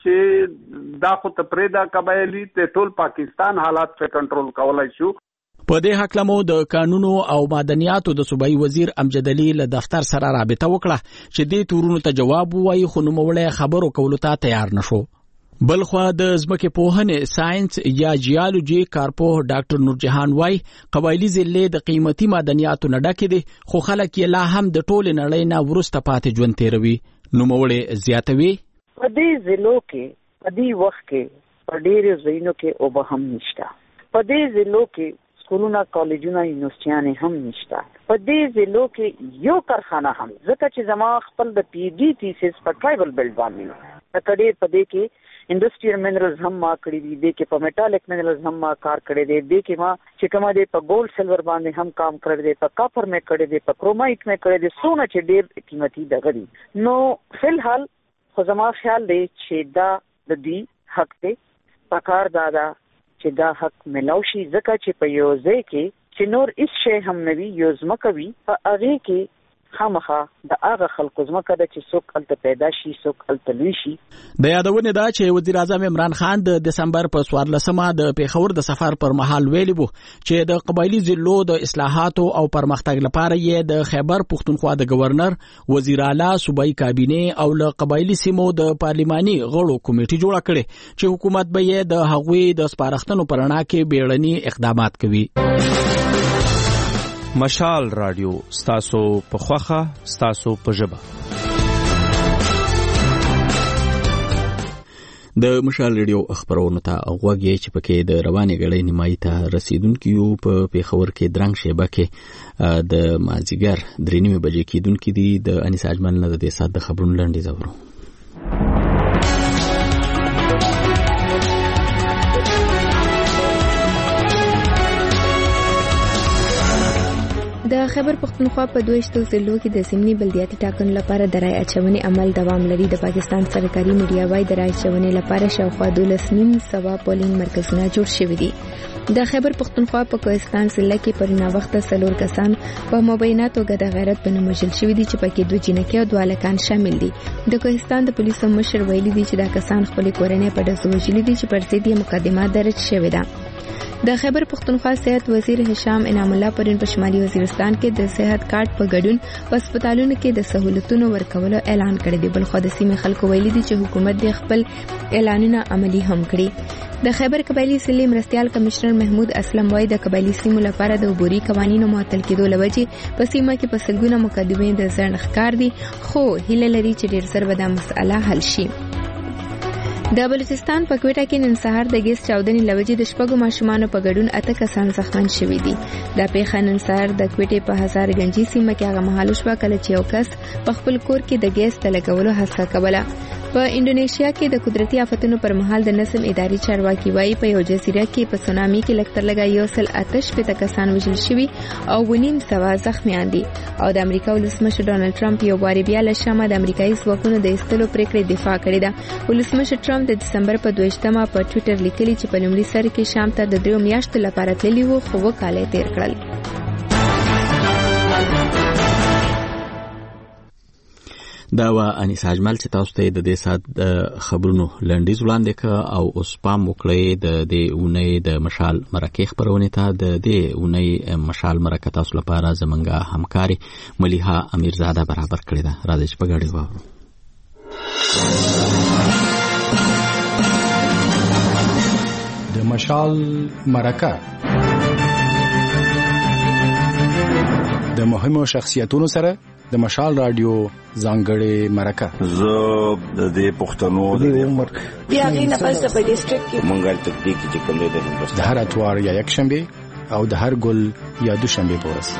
چې دا خو ته پرېږده قبایلي ته ټول پاکستان حالات په کنټرول کولی شو. په دې هکله مو د قانونو او معدنیاتو د صوبایي وزیر امجد علي له دفتر سره رابطه وکړه چې دې تورونو ته جواب ووایي، خو نوموړی خبرو کولو ته تیار نشو. بلخوا د ځمکې پوهنې ساينس یا جیالوجي کارپوه ډاکټر نورجهان وايي قبایلی ضلع د قیمتي معدنیاتو نه ډکې دي، خو خلک یې لا هم د ټولې نړۍ نه وروسته پاتې ژوند تیروي. نوموړی زیاتوي په دې ضلعو کې په دې وخت کې په ډېرو ځایونو کې اوبه هم نشته، په دې ضلعو کې سکولونه، کالجونه، یونیورسيټیانې هم نشته، په دې ضلعو کې یو کارخانه هم، ځکه چې زما خپل د پی ایچ ډي تیسیس په ټرایبل بیلټ باندې لکه ډېر په دې کې انډسټریل منرلز هم ما کړي دي، دې کې په میټالیک منرلز هم ما کار کړی دی، دې کې ما چې کومه دی په ګولډ سلور باندې هم کام کړی دی، په کاپر مې کړی دی، په کرومایټ مې کړی دی، څونه چې ډېر قیمتي دغه دي. نو فلحال خو زما خیال دی چې دا د دې حق دی، پکار دا ده چې دا حق ملاو شي، ځکه چې په یو ځای کې چې نور هیڅ شی هم نه وي، یو ځمکه وي، په هغې کې خامخا د هغه خلکو ځمکه ده چې څوک هلته پیدا شي څوک هلته لوی شي. د یادونې ده چې وزیر اعظم عمران خان د دسمبر په څوارلسمه د پېښور د سفر پر مهال ویلي وو چې د قبایلي ضلعو د اصلاحاتو او پرمختګ لپاره یې د خیبر پښتونخوا د گورنر، وزیر اعلی، صوبایي کابینه او له قبایلي سیمو د پارلماني غړو کمیټې جوړه کړې چې حکومت به یې د هغوی د سپارښتنو پر اړه کې بیړني اقدامات کوي. مشال رادیو ستاسو په خوخه ستاسو په ژبه. د مشال رادیو خبرونو ته غوږی چې پکې د روانې غړې نیمایي ته رسیدونکو یو په پیښور کې درنګ شیبه کې د مازیګر درې نیمې بجې کېدونکې دي. د انیس اجمل نه د دې سات د خبرونو لنډیز اورو. د خیبر پښتونخوا په دویشتو ضلعو کې د ضمني بلدیاتي ټاکنو لپاره د رای اچونې عمل دوام لري. د پاکستان سرکاري میډیا وايي د رای اچونې لپاره شاوخوا دولس نیم سوه پولینګ مرکزونه جوړ شوي دي. د خیبر پښتونخوا په کوهستان ضلع کې پر ناوخته څلور کسان په مبینه توګه د غیرت په نوم وژل شوي دي چې پکې دوه جنکۍ او دوه هلکان شامل دي. د کوهستان د پولیسو مشر ویلي دي چې دا کسان خپلې کورنۍ په ډزو وژلي دي چې پر ضد یې مقدمه درج شوې ده. د خیبر پښتونخوا صحت وزیر هشام انعام الله پرون په شمالي وزیرستان کې د صحت کارت په ګډون په هسپتالونو کې د سہولتونو ورکولو اعلان کړی دی. بل خو د سیمې خلکو ویلي دي چې حکومت د خپل اعلانونه عملی هم کړي. د خیبر قبایلی ضلع مرستيال کمشنر محمود اسلم وايي د قبایلی سیمو لپاره د عبوري قوانینو معطل کېدو لوجې په سیمه کې په سلګونه مقدمې د ځنډ ښکار دي، خو هیله لري چې ډیر ژر به دا مسله حل شي. د بلوچستان په کوټه کې نن سهار د ګیس چاودنې لوجې د شپږو ماشومانو په ګډون اته کسان زخمن شوي دي. دا پیښه نن سهار د کوټې په هزار گنجي سیمه کې هغه مهال شوه کله چې یو کس په خپل کور کې د ګیس د لګولو هڅه کوله. په انډونیشیا کې د قدرتي آفتونو پر مهال د نظم اداري چارواکي وايي په یو جزیره کې په سونامي کې لکتر لګا یو سل آتش په کسان وژل شوي او ونیم سوا زخمیان دي. او د امریکا ولسمشر ډونالد ټرمپ یو واري بیا له شامه د امریکایي ځواکونو د ایستلو پریکړې دفاع کړې ده. ولسمشر ټرمپ د دسمبر په دویشتمه په ټوئیټر لیکلي چې په لومړي سر کې شام ته د دریو میاشتو لپاره تللی وو، خو وکاله تیر کړل. دا و انیس اجمل چې تاسو ته د دې سات د خبرونو لنډیز وړاندې کړ او اوس پام وکړئ د دې اونۍ د مشال مرکه خبرونه ته. د دې اونۍ مشال مرکه تاسو لپاره زمونږه همکاري ملیحه امیرزاده برابر کړې ده. راځئ چې په ګډه واورو. د مشال مرکه د مهمو شخصیتونو سره د مشال رادیو ځانګړې مرکه. زه د دې پښتنو د عمر بیا غي نه پس په ډیسټریکټ کې مونږه تطبیق چې کوم د هندوستان د هر اتوار یا یک شنبه او د هر ګل یا دوشنبه په ورځ.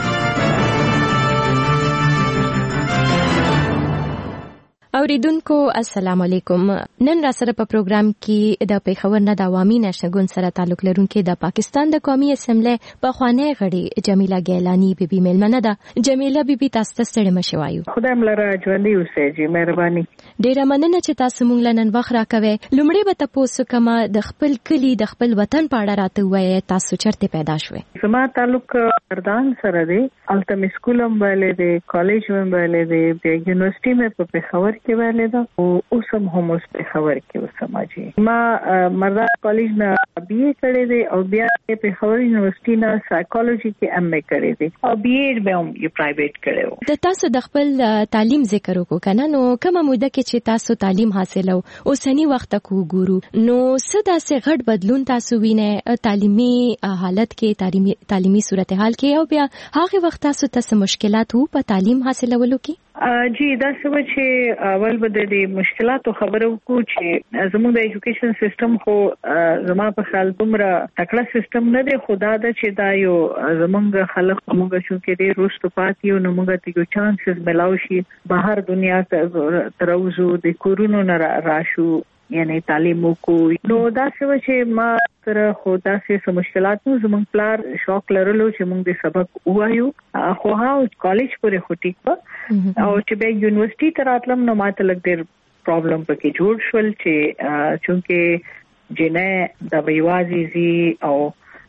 اوریدونکو السلام علیکم. نن را سره په پروګرام کې د پیښور نه د عوامي نشګون سره تعلق لرونکي د پاکستان د قومي اسمبلی په خوانی غړي جمیله ګیلانی بیبي ملمنه ده. جمیله بیبي تاسو ته ستړي مشوایو. خدای ملره ژوندۍ اوسئ جی، مهرباني. ډیره مننه چې تاسو مونږ لنن وخت راکوي. لومړی به تاسو کومه د خپل کلی د خپل وطن په اړه راته وایي، تاسو چرته پیدا شوي؟ زما تعلق اردان سره دی. التم سکولم ویلې دی، کالج هم ویلې دی، د یونیورسيټي مې په پیښور کې ویلې ده او اوس هم هم اوس پیښور کې اوسم اجي. ما مردان کالج نه بي اي کړې دی او بیا په پیښور یونیورسيټي نه سایکولوژي کې ام اي کړې دی او بي اي به هم یو پرایویټ کړو. د تاسو د خپل تعلیم ذکر وکړو کنه، نو کومه موده کې چې تاسو تعلیم حاصلو اوسنی وخت کو ګورو، نو څه داسې غټ بدلون تاسو وینئ تعلیمي حالت کې، تعلیمي تعلیمي صورتحال کې، او بیا هغه وخت تاسو ته مشکلات وو په تعلیم حاصلولو کې؟ جی دا څه چې اول به د مشکلاتو خبرو کو چې زموږ د ایجوکیشن سیستم خو زما په خیال دومره تکړه سیستم نه دی. خدا دا چې دا یو زموږ خلک موږ شو کې ډېر وروسته پاتې یو، نو موږ ته یو چانسز ملاوي شي بهر دنیا ته تروزو د کورونو نه راشو، یعنی تعلیم وکړو. نو دا څه چې ما سره خو داسې مشکلات نو زموږ پلار شوق لرلو چې موږ د سبق وایو، خو ها کالج پورې خو ټیک په او چې به یونیورسيټي ته راتلم نو ماته لږ ډېر پرابلم پکې جوړ شول چې چونکه جنې د ویوازي زی او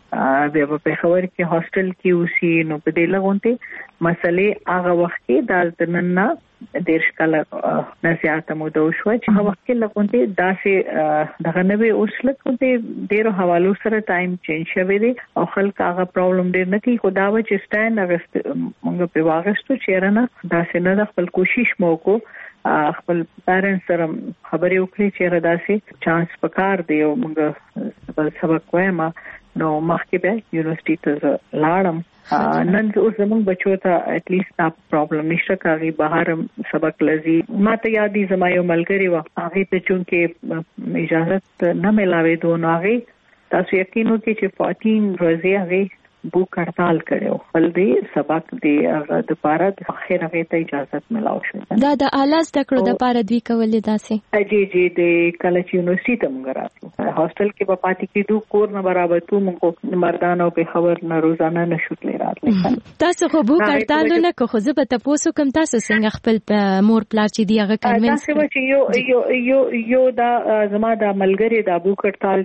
بیا په پېښور کې هاستل کې اوسي نو په دې لغونته مسلې هغه وخت کې د نن نه دیرش کاله نصيحت مو د شو چې هغه وخت کې لغونته داسې دغه نوې اوس لکه ډېر حوالو سره ټایم چینج شوی دی او خلک هغه پرابلم ډېر نه کوي خو دا و چې سټاند اغست موږ په واغستو چیرنه داسې نه د خپل کوشش مو کو خپل پیرنټس سره خبرې وکړي چې را داسې چانس پکار دی او موږ بل سبق وایم نو مخکې به یونیورسيټي ته لاړم نن اوس زموږ بچو ته اټ لیست دا پرابلم نشته کاږي بهر سبق لذي ما ته یادي زما یو ملګری و هغه ته چونکه اجازه نه ملاوي دوه هغه تاسو یقین وکړئ چې چودہ ورځې هغه بوک هړتال کړو خپل دې سبق دې هغه د پاره د خیر هغه ته اجازه ملاو شو دا د اعلی زده کړو د پاره دوی کولې داسې اجي جي د کالج یونیورسيټي ته موږ راتلو هاستل کې په پاتې کې دوه کور نه برابر تو موږ مردان او په خبر نه روزانه نشوتلې راتلو تاسو خو بوک هړتال نه کو خو زه به تاسو کوم تاسو څنګه خپل مور پلار چې دی هغه کنوینس تاسو چې یو یو یو یو دا زما د ملګری د بوک هړتال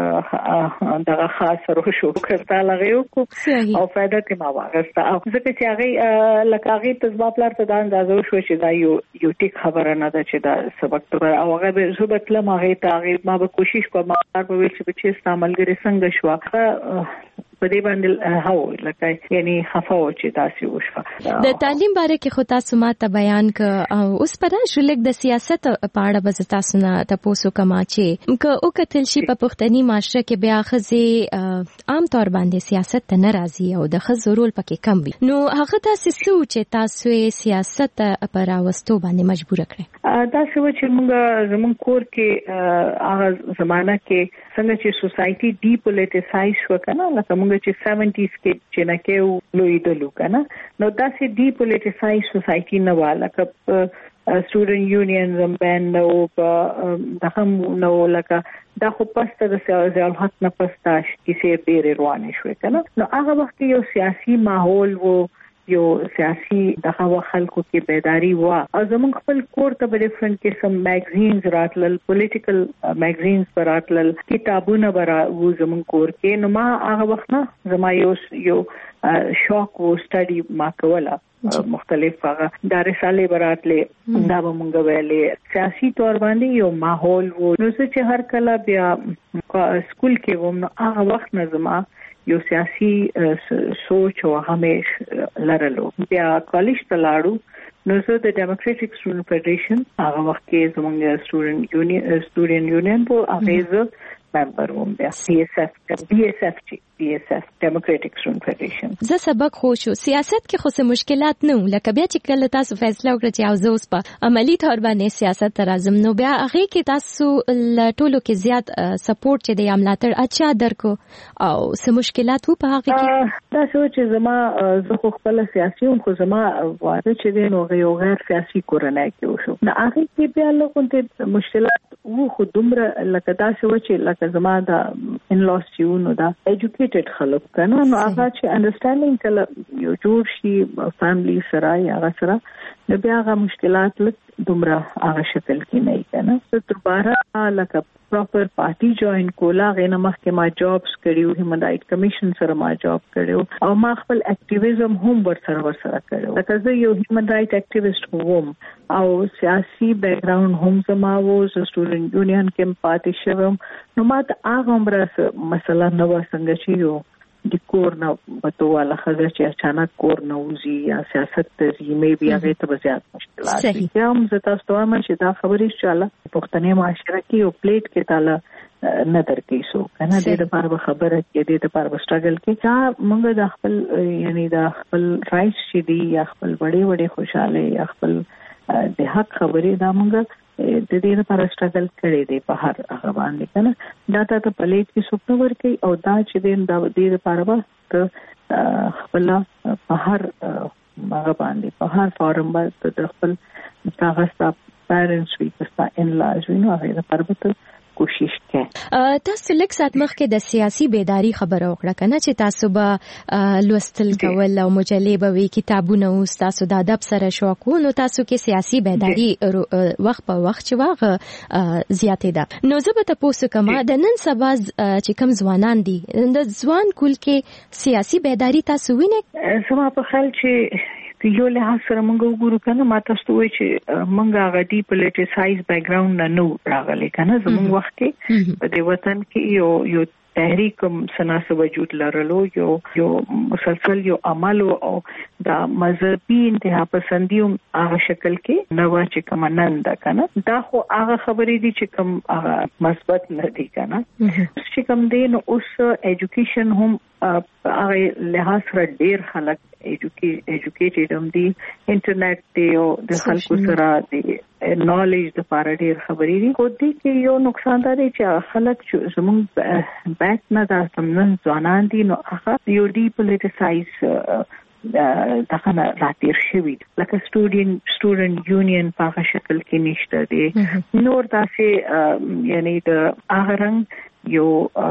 ډیر دغه خاص روح شو هړتال هغه او فائدہ کې ما واغسته او ځکه چې هغه لکه هغه تسبا پلار ته دا اندازو شو چې دا یو یو ټیک خبره نه ده چې دا سبق ته او هغه به زوبت له ما هغه ته هغه ما به کوشش کوم ما به ویل چې چې استعمالګری څنګه شو په دې باندې هاو لکه یعنی خفاو چې تاسو وشو د تعلیم باره کې خو تاسو ما ته بیان ک او اوس پرا شو لیک د سیاست په اړه به تاسو نه تاسو کما چې ک او کتل شي په پښتني معاشره کې بیا خزي عام طور باندې سیاست ته ناراضي او د خزو رول پکې کم وي نو هغه تاسو سوچ تاسو سیاست پر واستو باندې مجبور کړی دا شو چې موږ زمون کور کې هغه زمانہ کې څنګه چې سوسايټي ډي پولیټیسایز شو کنه لکه موږ چې سیونټیز کې چې نه کې لوی دلو کنه نو دا سي ډي پولیټیسایز سوسايټي نه والا کپ سټوډنټ یونین زمبن نو دغه نو لکه دا خو پسته د سیاسي حق نه پسته کیسه ډېر روانه شو کنه نو هغه وخت یو سیاسي ماحول وو یو سیاسي دغه خلکو کې بیداری و او زموږ خپل کور ته په ډیفرنٹ قسم میگزینز راتلل پولیټیکل میگزینز راتلل کتابونه برا و زموږ کور کې نو ما هغه وخت نه زما یو یو شوق و سټډي ما کوله مختلف هغه د رساله براتلې دا به مونږ ویلې سیاسي تور باندې یو ماحول و نو چې هر کله بیا سکول کې وم نو هغه وخت نه زما یو سیاسي سوچ او همیش لرلو بیا کالج ته لاړو نو زه د ډیموکراټک سټوډنټ فدریشن هغه وخت کې زموږ سټوډنټ یونین سټوډنټ یونین په هغه ممبر وم بیا سی اس اف بي اس اف چې بي اس اف ډیموکراټک سټوډنټ فدریشن زه سبق خو شو سیاست کې خو څه مشکلات نه لکه بیا چې کله تاسو فیصله وکړه چې او زه اوس په عملی تور باندې سیاست ته راځم نو بیا هغه کې تاسو ټولو کې زیات سپورټ چې د عملاتړ اچھا درکو او څه مشکلات وو په هغه کې دا څه چې زما زه خو خپل سیاسي هم خو زما واده چې دی نو یو غیر سیاسي کورنۍ کې وشو نو هغه کې بیا لکه مشکلات وو خو دومره لکه دا څه چې لکه زما دا ان لاس چې نو دا ایجوکیټډ خلک کنه نو هغه چې انډرستانډینګ کله یو جوړ شي فیملی سره یا هغه سره نو بیا هغه مشکلات لکه دومره هغه شکل کې نه کنه ته دوباره لکه پراپر پارټي جوائن کولا غنه مخکې ما جابس کړیو هیومن رائټ کمیشن سره ما جاب کړیو او ما خپل اکټیویزم هم ورسره ورسره کړو لکه زه یو هیومن رائټ اکټیویسټ ووم او سیاسي بیک گراوند هم زما وو سټوډنټ یونین کې پاتې شوم نو ما ته هغه عمره مسله نو څنګه چې یو د کور نه بتو والا خزر چې اچانک کور نه وزي یا سیاست ته مې بیا غي ته زیات مشکلات دي هم زه تاسو ته وایم چې دا خبرې انشاءالله پښتني معاشره کې یو پلیټ کې تعالی نه درکې سو کنه د دې لپاره خبره کې د دې لپاره سټرګل کې دا موږ د خپل یعنی د خپل رائټس چې دي یا خپل وړي وړي خوشاله یا خپل د حق خبرې دا موږ د دې لپاره سټرګل کړی دی په هر هغه باندې کنه دا ته په لیټ کې سپنو ورکي او دا چې د دې لپاره به خپل په هر هغه باندې په هر فارم باندې د خپل کاغذ تا پیرنټس وی پستا ان لاز وینو هغه لپاره به کوشش تاسو لږ سات مخکې د سیاسي بیداری خبره وکړه کنه چې تاسو به لوستل کول او مجلې به وی کتابونه او تاسو د ادب سره شوق نو تاسو کې سیاسي بیداری وخت په وخت چې واغ زیاتې ده نو زه به تاسو کوم د نن سبا چې کوم ځوانان دي د ځوان کول کې سیاسي بیداری تاسو وینئ زما په خیال چې یو له سره موږ وګورو کنه ما تاسو وایي چې موږ هغه دی پولیټیسایز بیک ګراوند نه نو راغلي کنه زموږ وخت کې په دې وطن کې یو یو تحریک سناسه وجود لرلو یو یو مسلسل یو عمل او د مذهبي انتها پسندي هغه شکل کې نو چې کوم نن دا کنه دا خو هغه خبرې دي چې کوم هغه مثبت نه دي کنه چې کوم دین اوس ایجوکیشن هم هغه لحاظ سره ډیر خلک ایجوکیټډ هم دي انټرنیټ دی او د خلکو سره دی نالج د لپاره ډیر خبرې دي خو دې کې یو نقصان دی چې خلک زموږ بیک نه دا سمون ځوانان دي نو هغه یو ډی پولیټیسایز دغه نه راتیر شوی لکه سټوډنټ سټوډنټ یونین په شکل کې نشته دي نور داسې یعنی د هغه رنګ یو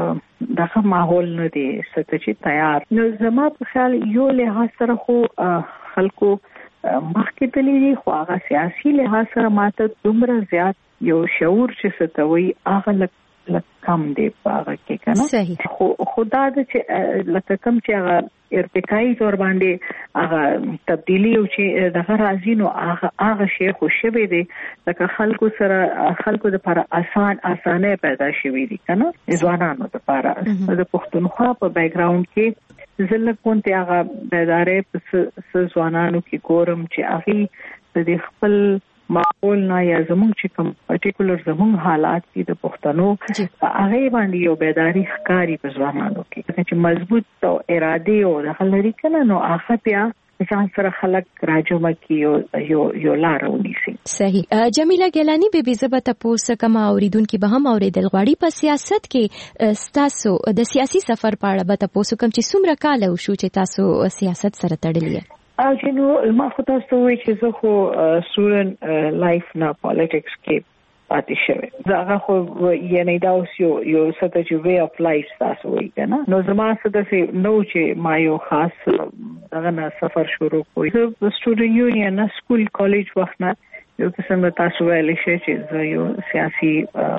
دغه ماحول نه دی ستاسو چې تیار نو زما په خیال یو له سره خو خلکو مخکې تللی خو هغه سیاسي له سره ماته دومره زیات یو شعور چې ستوي هغه لکه کم دی هغه کې کنه خو خدا د چې لکه کم چې هغه ارتقایي تور باندې هغه تبدیلی او چې دغه راځي نو هغه هغه شی خوشبه دي لکه خلکو سره خلکو د لپاره آسان اسانه پیدا شوي دي کنه ځوانانو لپاره د پښتونخوا په بیک ګراوند کې زله کومته هغه بیدارې په ځوانانو کې ګورم چې هغه د خپل معقول نه یا زموږ چې کوم پارټیکولر زموږ حالات دي د پښتنو هغه باندې یو بیداری ښکاری په ځوانانو کې چې مضبوط او اراده او د خلري کنه نو هغه بیا ځان سره خلک راجمه کی یو یو لار ونیسي صحیح جمیله ګلانی به بي زبته پوسه کما اوریدونکو به هم اوریدل غواړي په سیاست کې تاسو د سیاسي سفر په اړه به تاسو کوم چې څومره کال وشو چې تاسو سیاست سره تړلي او چې نو ما خو تاسو وایي چې زه خو سټوډنټ لایف نه پالیټکس کې پاتې شوم دا خو یعنی دا اوس یو یو څه چې وی اف لایف تاسو وایي کنه نو زما څه د نو چې ما یو خاص دغه نه سفر شروع کړی زه سټوډنټ یونین نه سکول کالج وخت نه یو قسم تاسو ویلې شي چې زه یو سیاسي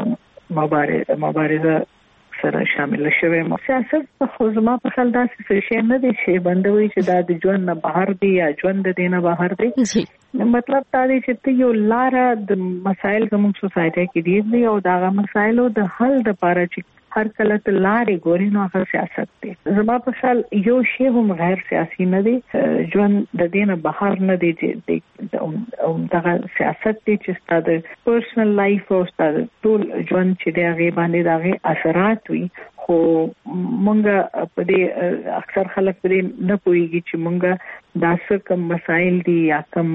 مبارزه مبارزه سره شامل شوم سیاست خو زما په خیال دا څه شي نه دي چې بندوي چې دا د ژوند نه بهر دی یا ژوند د دینه بهر دی مطلب دا دی چې ته یو لار د مسایل زموږ سوسایټي کې دي او دا مسایلو د حل لپاره چې هر کله ته لارې ګوري نو هغه سیاست دی زما په خیال یو شی هم غیر سیاسي نه دی ژوند د دینه بهر نه دی چې دا سیاست دی چې ستاسو پرسنل لایف او ستاسو ټول ژوند چې دی هغه باندې دغه اثرات وي خو مونږه په دې اکثر خلک په دې نه پوهیږي چې مونږه داسې کوم مسایل دي یا کوم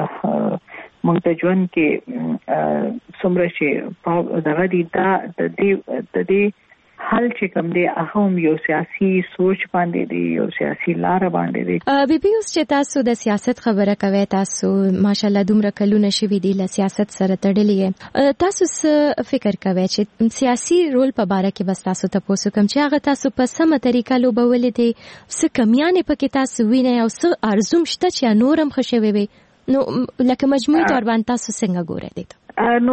مونږ ته ژوند کې څومره چې دغه دي دا د دې د دې حل چې کوم دی هغه یو سیاسي سوچ باندې دی یو سیاسي لار باندې دی بي بي اوس چې تاسو د سیاست خبره کوي تاسو ماشالله دومره کلونه شوي دي له سیاست سره تړلې تاسو څه فکر کوي چې سیاسي رول په باره کې بس تاسو ته پوسو کوم چې هغه تاسو په سمه طریقه لوبولې دي څه کمیانې پکې تاسو وینئ او څه ارزوم شته چې نورم خوشوي وي نو لکه مجموعي تور باندې تاسو څنګه ګورئ دي نو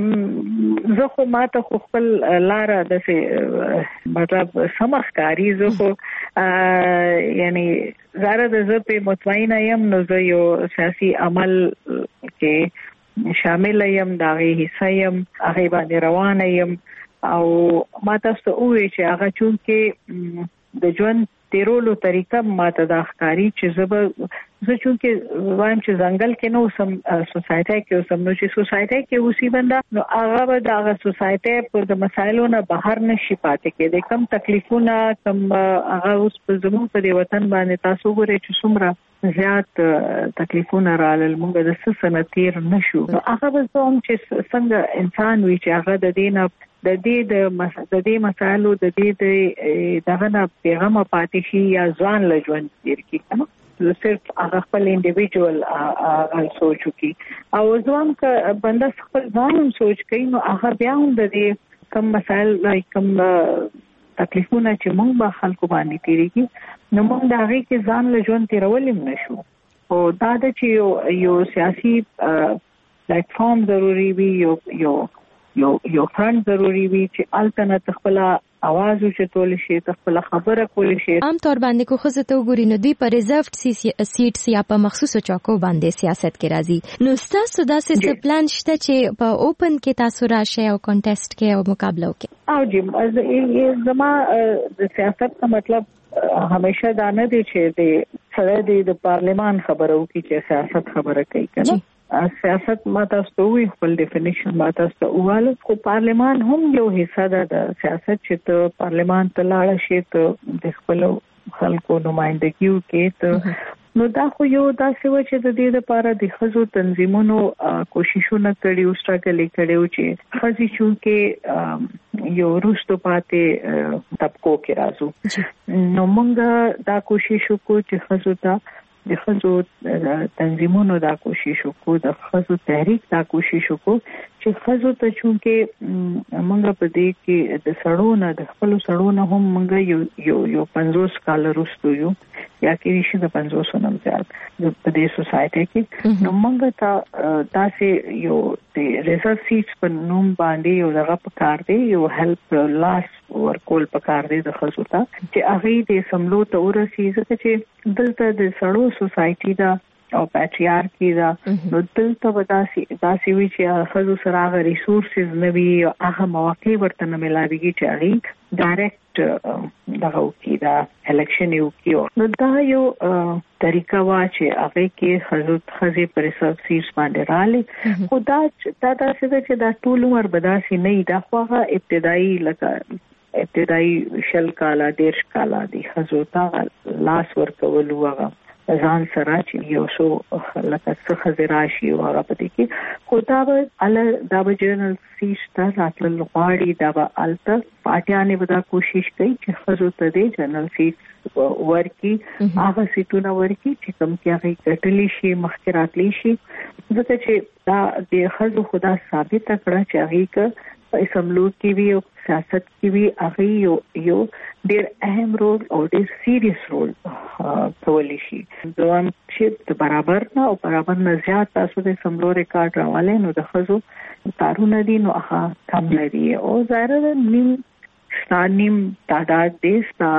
زه خو ماته خو خپل لار د مطلب سمخکاری زه خو یعنی زاره د زه په مطمئنه یم نو زه یو سیاسي عمل کې شامل یم دغه حصہ یم هغه باندې روان یم او ما تاسو وایي چې هغه چون کې د ژوند تیرولو طریقه ماته د ښکاری چې زه زه چون کې وایم چې ځنګل کې نو سم سوسایټي کې سم نو چې سوسایټي کې اوسې بندا نو هغه به د سوسایټي په د مسایلو نه بهر نشي پاتې کېږي کم تکلیفونه کم هغه اوس په زموږ په وطن باندې تاسو ګورئ چې څومره زیات تکلیفونه رالل موږ د څه سنتیر نشو هغه به زوم چې څنګه انسان وي چې هغه د دینه د دې د د دې مسایلو د دې د دغه نه پیغام پاتې شي یا ځوان لژوند تیر کی کنه صرف هغه خپل انډیویډوال هغه سوچ کی او ځوان ک بنده خپل ځان سوچ کوي نو هغه بیا هم د دې کم مسائل کم تکلیفونه چې موږ به خلکو باندې تیریږي نو موږ د هغه کې ځان له ژوند تیرولم نشو او دا د چې یو سیاسي پلیټ فارم ضروری وي یو یو یو یو فرند ضروری وي چې الټرنیټ خپل आवाज وشتول شي خپل خبره کول شي. عام طور باندې کو خزه ته وګوري نو دوی په ریزرved سیټس یا په مخصوصو چوکو باندې سیاست کې راځي. نو تاسو داسې پلان شته چې په اوپن کې تاسو راشئ او کانټیسټ کې او مقابله وکړئ؟ او جی زما د سیاست کا مطلب همیشه دا نه دی چې د سره د پارلیمان خبرو کې چې سیاست خبره کوي کنه. سیاست ما تاسو وی خپل ډیفینیشن ما تاسو واله خو پارلیمان هم یو حصہ ده د سیاست چې ته پارلیمان ته لاړ شي ته د خپل خلکو نمائندګي وکړي ته نو دا خو یو داسې و چې د دې لپاره د خزو تنظیمونو کوششونه کړي او سټراګل کړي چې خزي چې یو روستو پاتې طبقو کې راځو نو موږ دا کوشش وکړو چې خزو ته د خزو تنظیمونو دا کوشش وکړو د خزو تحریک دا کوشش وکړو چې خزو ته چونکه موږ په دې کې د سړونه د خپل سړونه هم موږ یو یو یو پنځوس کال وروسته یو یا کې شي د پنځوس نم زیات په دې سوسایټي کې نو موږ ته تاسو یو د ریسرچ سیټس په نوم باندې یو دغه پکار دی یو هیلپ لاس ورکول پکار دی د خزو ته چې هغه د سملو ته ورسیږي چې دلته د سړو سوسایټي دا او پیټریارکی دا نو دلته وداسي داسي وی چې خزو سره هغه ریسورسز نوي او هغه مواقع ورته نه ملاويږي چې هغه ډایرکټ دغه کی دا الیکشن یو کیو نو دا یو طریقه وا چې هغه کې خزو خزي پر سبسیډ باندې رالي خدا دا داسې چې دا ټول عمر بداسي نه دا خو ابتدایي لکه ابتدایي شل کاله دیرش کاله دی خزو تا لاس ورکول وغه ځان سره چې یو شو لکه څه خزراشي او هغه پدې کې خدا به ال دا به جنرال سیسټا راتل غواړي دا به الته پاتیانه به دا کوشش کوي چې خزو ته دې جنرال سیټ ورکی هغه سیټونه ورکی چې کوم کې هغه کټلی شي مخکراتلی شي ځکه چې دا د خزو خدا ثابت کړه چې هغه په اسمبلی کې وی او سیاست کې وی هغه یو یو ډېر اهم رول او ډېر سیریس رول کولی شي دوام چې برابر نه او برابر نه زیات تاسو د اسمبلی ریکارډ راواله نو د خزو تارونه دي نو هغه کم لري او ظاهر نیم ستانیم تعداد دیستا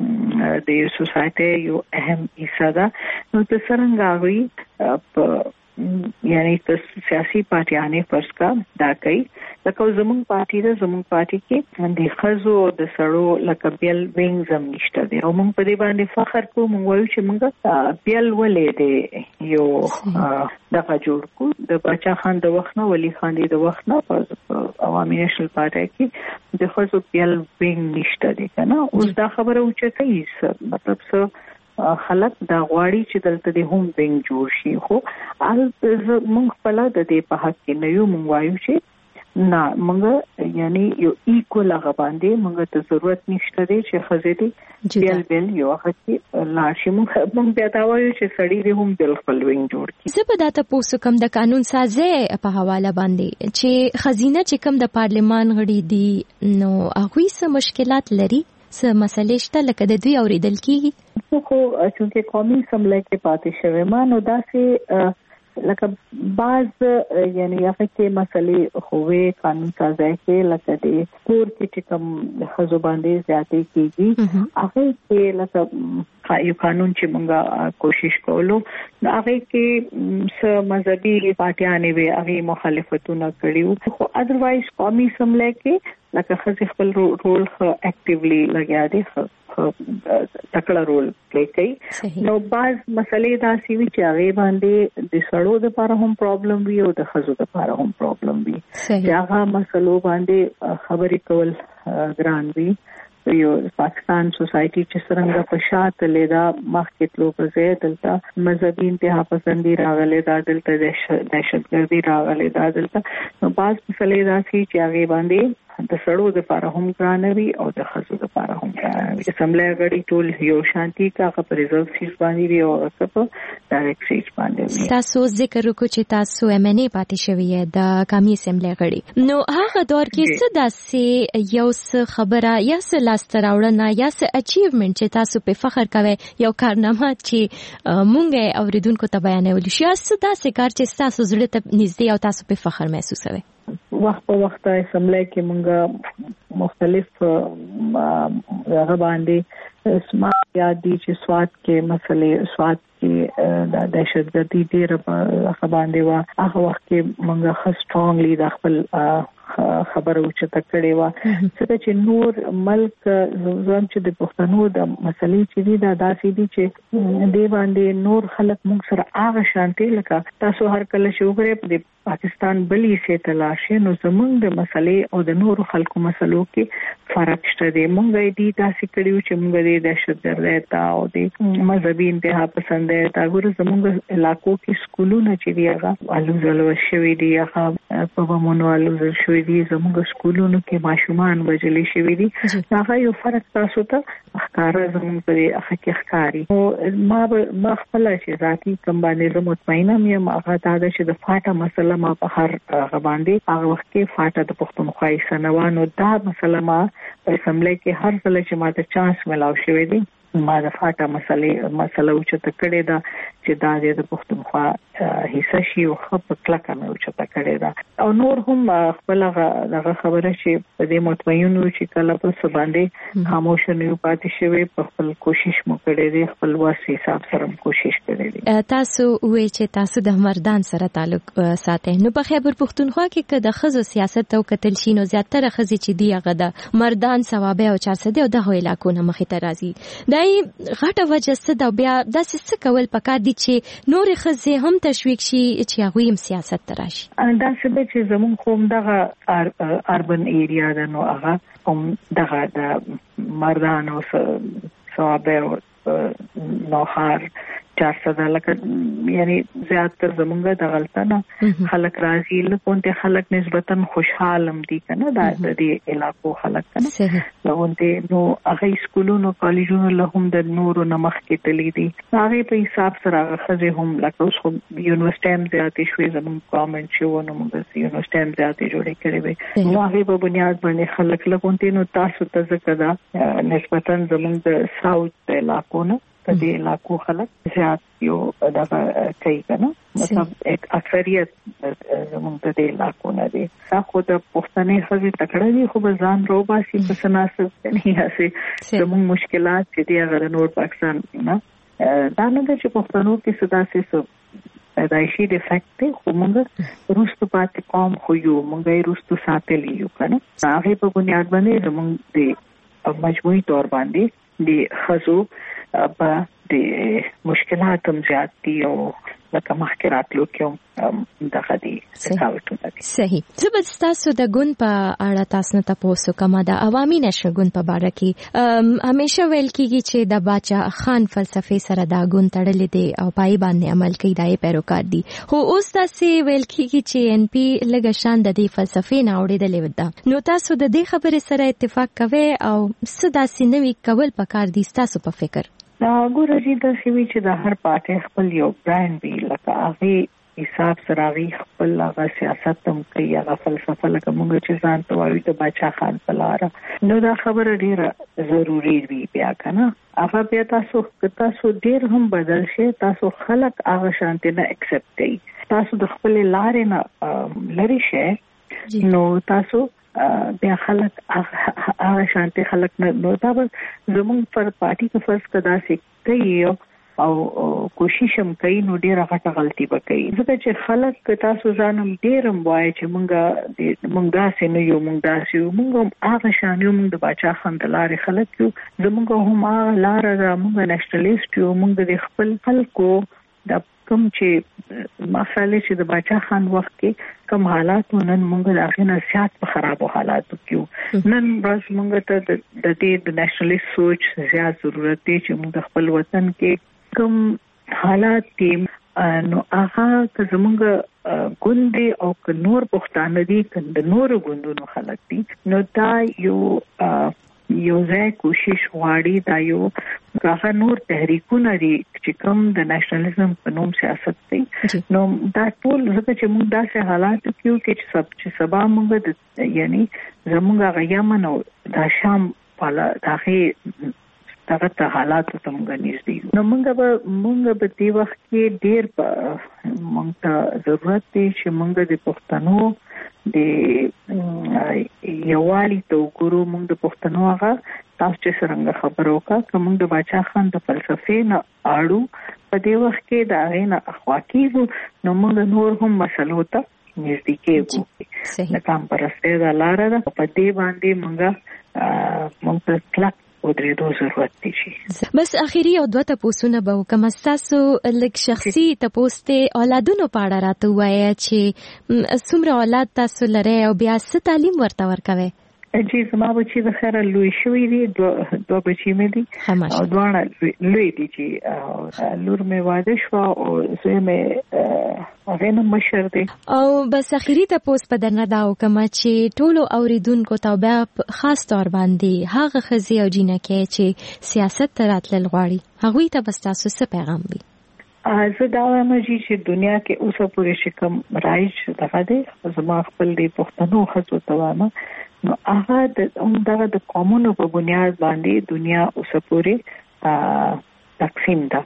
د سوسایټي یو اهم حصہ ده نو د څنګه غوي یعنی د سیاسي پارټیانه فرض کا دا کوي لکه زمونږ پارټي ده زمونږ پارټي کې د خزو د سړو لکه بیل وینګ زم نشته دي او موږ په دې باندې فخر کوو موږ وایو چې موږ بیل ولې دي یو دغه جوړ کو د بچا خان د وخت نه ولی خان د وخت نه په عوامي نېشنل پارټي کې د خزو بیل وینګ نشته دي کنه اوس دا خبره اوچته هي مطلب څه خلک دا غواړي چې دلته د هوم وینګ جوړ شي خو ال موږ خپل د دې په حق کې نه یو موږ وایو چې نه موږ یعنی یو ایکول هغه باندې موږ ته ضرورت نشته دی چې خزېدي بیل بیل یو هغه لاشي موږ موږ بیا دا وایو چې سړی د هوم بیل خپل وینګ جوړ کړي. زه په داته پوسو کوم د قانون سازي په حواله باندې چې خزینه چې کوم د پارلیمان غړي دي نو هغه څه مشکلات لري څه مسلې شته لکه د دوی اوریدل کیږي خو چې قومي سملای کې پاتې شوی ما نو داسې لکه بعض یعنی هغه کې مسلې خوې قانون سازي کې لکه د کور کې چې کوم خزو باندې زیاتې کیږي هغه کې لکه یو قانون چې موږ کوشش کولو هغه کې څه مذهبي پارټیانې وي هغه مخالفتونه کړیو خو اذروایز قومي سملای کې لکه خزي خپل رول خو اکټیولی لګیا دي تکړه رول پلی کوي نو بعض مسلې دا سی وی چې هغه باندې د سړو د لپاره هم پرابلم وي او د خزو د لپاره هم پرابلم وي چې هغه مسلو باندې خبرې کول ګران وي یو پاکستان سوسایټي چې څنګه په شاته لیدا مخکې تلو په ځای دلته مذهبي انتها پسندي راغلي دا دلته دهشتګردي راغلي دا دلته نو بعض مسلې دا سي چې هغه باندې د سړو د لپاره هم ګرانوي او د خزو د لپاره هم ګرانوي. اسمبلی غړي ټول یو شانتي کاغه پر ریزرو سیټ باندې وي او څه ډایرکټ سیټ باندې وي. تاسو ذکر وکړو چې تاسو ایم ان ای پاتې شوی د قومي اسمبلی غړي، نو هغه دور کې څه داسې یو څه خبره یا څه لاسته راوړنه یا څه اچیومنت چې تاسو په فخر کوئ، یو کارنامه چې مونږ اوریدونکو ته بیانول شي، څه داسې کار چې تاسو زړه ته نږدې او تاسو په فخر محسوسوي؟ وخت په وخت اسمبلی کې مونږ مختلف هغه باندې سمات یاد دي چې سواد کې مسلې سواد کې د دهشتګردي ډېر په باندې وا هغه وخت کې مونږ خاص سترونګلی د خپل خبره اوچته کړې و څنګه چې نور ملک زم چې د پښتنو د مسلې چې دي دا داسې دي چې دی باندې نور خلک موږ سره هغه شانتي لکه تاسو هر کله چې وګورئ د پاکستان بلی سي تلاشي نو زمونږ د مسلې او د نورو خلکو مسلو کې فرق شته دی. مونږ دې تاسو کړیو چې مونږ دې دهشتګرد تا او د مذهبي انتها پسند تا ګور زمونږ علاقو کې سکولونه چې دی هغه الوزلو شوی دی هغه په ومنو الوزل شوی دی زمونږ سکولونو کې ماشومان وجلې شوی دي. هغه یو فرق تاسو ته ښکارا زمونږ په هغه کې ښکاری او ما ما خپل چې ذاتي کم باندې زه مطمئنه یم هغه دا چې د فاټه مسله ما په هر باندې هغه وخت کې فاټه د پښتونخوا سنوانو دا مسله ما په اسمبلی کې هر ځل چې ما ته چانس ملاو شوی دی ما د فاټه مسلې مسله اوچته کړې ده چې دا د پښتونخوا حصہ شي او خپ کلکه مې اوچته کړې ده او نور هم خپل هغه خبره چې په دې مطمئنو چې کله په سباندې خاموش نه پاتې شوی په خپل کوشش مو کړې دي خپل واسي حساب سره کوشش کړې دي. تاسو وې چې تاسو د مردان سره تعلق ساتئ، نو په خیبر پښتونخوا کې که د خزو سیاست او کتل شي نو زیاتره خزي چې دی هغه د مردان ثوابه او چارسده او دغه علاقو نه مخې ته راځي. دای غټه وجه څه دا بیا داسې څه کول پکار دي چې نور خزې هم تشویق شي چې هغه هم سیاست ته راشي؟ دا څه چې زموږ کوم دغه اربن ایریا ده نو هغه هم دغه د مردان او ثوابه نوحار چارسده لکه یعنی زیاتر زمونږ د غلطانه خلک راځي لکه خلک نسبتا خوشحالم دي کنه دا د دې علاقو خلک کنه لغونته نو هغه سکولونو کالجونو له هم د نورو نمخ کې تللی دي هغه په حساب سره هغه هم لکه اوس یونیورسيټي هم زیاتې شوې زمونږ ګورنمنت شو نو موږ یونیورسيټي هم زیاتې جوړې کړې وي نو هغه په بنیاد باندې خلک لغونته نو تاسو ته ځکه دا نسبتا زمونږ د ساوث علاقو نه په دې علاقو خلک زیات یو دغه کوي کنه مطلب یک اکثریت زموږ د دې علاقو نه دي دا خو د پښتنې خزي تکړه دي خو ځان رو باسي په سناسب نه هسي زموږ مشکلات چې دی هغه نور پاکستان نه دا نه چې پښتنو کې صدا سي پیدایشي ډیفیکټ دی خو موږ روستو پاتې قوم خو یو موږ یې روستو ساتلی یو کنه هغه په بنیاد باندې زموږ د مجموعي تور باندې د خزو په د مشکلات هم زیات دي او لکه مخکې راتلو کې دغه دي تفاوتونه دي. صحیح. زه به تاسو د ګوند په اړه تاسو ته تاسو کومه د عوامي نشر ګوند په اړه کې همیشه ویل کیږي چې د باچا خان فلسفه سره د ګوند تړلې دي او پای باندې عمل کوي دای پیروکار دي خو اوس تاسو ویل کیږي چې ان پی لږ شان د دې فلسفې نه اورېدلې ودا نو تاسو د دې خبرې سره اتفاق کوئ او څه داسې نوي کول پکار دي تاسو په فکر؟ دا ګورې د سوي چې د هر پارټي خپل یو برانډ وی لکه هغه حساب سره هغه خپل هغه سیاست هم کوي هغه فلسفه لکه موږ چې ځان ته وایو د باچا خان په لار نو دا خبره ډیره ضروری وی بیا کنه هغه بیا تاسو تاسو ډیر هم بدل شي تاسو خلک هغه شانتي نه اکسپټ کوي تاسو د خپل لارې نه لری شي نو تاسو بیا خلک هغه شانتي خلک نه نو دا زموږ پر پارټي کې فرض کدا سي کوي او کوشش هم کوي نو ډیره غټه غلطي وکړي ځکه چې خلک تاسو ځانم ډیرم وایي چې مونږه مونږه سينو یو مونږه سيو مونږ هغه شان یو مونږ د باچا خان د لارې خلک یو زمونږ هم لار را مونږ نېشنلیست یو مونږ د خپل خلکو د کوم چې مسالې چې د باچا خان وخت کې کوم حالات نن موږ د اخینه زیات په خرابو حالاتو کې نن بس موږ ته د دې د نېشنلیست سوچ زیات ضرورت دی چې موږ خپل وطن کې کوم حالات کې نو هغه که زمونږ ګوندې او که نور پښتانه دي که د نورو ګوندونو خلک دي نو دا یو یو ځای کوشش غواړي دا یو هغه نور تحریکونه دي چې کوم د نېشنلزم په نوم سیاست دی نو دا ټول ځکه چې موږ داسې حالات کیو کې چې سب چې سبا موږ د یعنی زموږ هغه یمن او د شام په دغه دغه ته حالات ته موږ نږدې نو موږ به موږ به دې وخت کې ډېر موږ ته ضرورت دی چې موږ د پښتنو د یووالي ته وګورو. موږ د پښتنو هغه تاسو چې څنګه خبرو کا کوم د باچا خان د فلسفې نه اړو په دې وخت کې دا غینه اخواکیږو نو موږ نور هم مسلو ته نږدې کېږو. د کام پرسته دا لار ده په دې باندې موږ موږ په کلک ودرېدو ضرورت دی. بس اخیری او دوه تاسو به کوم تاسو لک شخصي تاسو اولادونو په اړه راته وایي چې څومره اولاد تاسو لري او بیا څه تعلیم ورته ورکوي؟ جی زما بچی د خیره لوی شوی دی دوه دو بچی مې دي او دوه لوی دي چې لور مې واده شو او زه مې هغه نه مشر دی. او بس اخیری تاسو په درنه دا وکم چې ټولو اوریدونکو ته بیا خاص تور باندې هغه خزي او جنکه چې سیاست ته راتلل غواړي هغه ته بس تاسو څه پیغام دی؟ زه دا وایم چې دنیا کې اوسه پورې شکم رایج دغه دی زما خپل دی پښتنو خزو ته وایم نو هغه د دغه د قومونو په بنیاد باندې دنیا اوسه پورې تقسیم ده.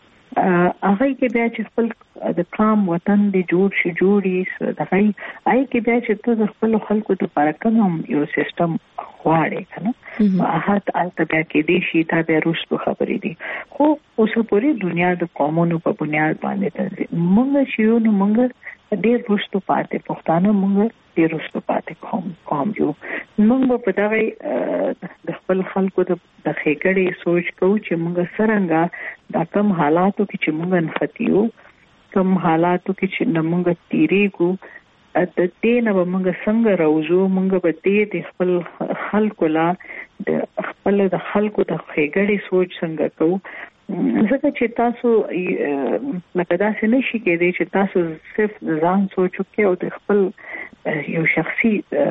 هغه کې بیا چې خپل د قام وطن دی جوړ شي جوړي دغه آی کې بیا چې ته خپل خلکو ته پرکم یو سیستم غواړي کنه هغه البته بیا کې دی شي تا به روسو خبرې دي خو اوسه پورې دنیا د قومونو په بنیاد باندې موږ شیو نو موږ ډېر روسو پاتې پښتانه موږ ډېر روسو پاتې کوم کوم یو موږ په دغه د خپل خلکو د خېګړې سوچ کوو چې موږ څنګه دا کوم حالاتو کې چې موږ نختیو کوم حالاتو کې چې موږ تیریږو د دې نه به موږ څنګه راوځو موږ به دې د خپل خلکو لا د خپل د خلکو د خېګړې سوچ څنګه کوو ځکه چې تاسو لکه داسې نشي کېدای چې تاسو صرف ځان سوچ وکړئ او د خپل یو شخصي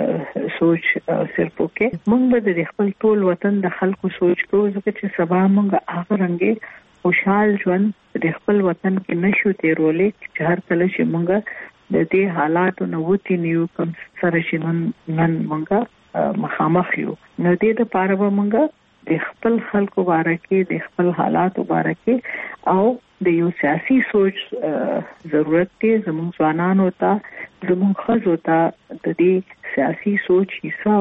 سوچ صرف وکړئ موږ به د خپل ټول وطن د خلکو سوچ کوو ځکه چې سبا موږ هغه رنګه خوشحال ژوند د خپل وطن کې نشو تیرولې چې هر کله چې موږ د دې حالاتو نو وتی نیو کوم سره چې نن نن موږ مخامخ یو نو دې د پاره به موږ د خپل خلکو باره کې د خپل حالاتو باره کې او د یو سیاسي سوچ ضرورت دی زموږ ځوانانو ته زموږ ښځو ته د دې سیاسي سوچ حصہ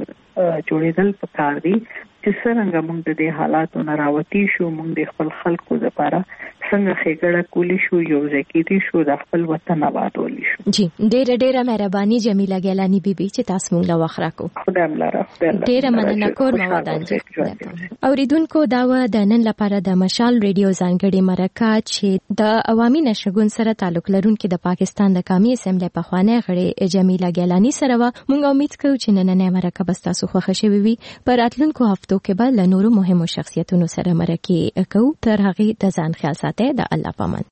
جوړېدل پکار دي چې څنګه موږ د دې حالاتو نه راوتی شو موږ د خپل خلکو لپاره څنګه خېګړه کولی شو یو ځکه دي شو د خپل وطن آبادول شو. جی ډېر ډېر مهرباني جمیله ګیلانی بیبي چې تاسو موږ له وخت راکو. خدای ملاره ډېر مننه کور مو ودان. اوریدونکو دا و د نن لپاره د مشال ریډیو ځانګړي مرکه چې د عوامي نشګون سره تعلق لرونکي د پاکستان د قومي اسمبلی په خوانه غړي جمیله ګیلانی سره و موږ امید کوو چې نننې مرکه به تاسو خوښ شي وي. پر اتلونکو هفتو کې به له نورو مهمو شخصیتونو سره مرکه کوو. تر هغه د ځان خیال ساتئ. د الله پامان.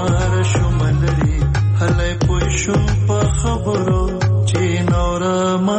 خبرو چې نور ما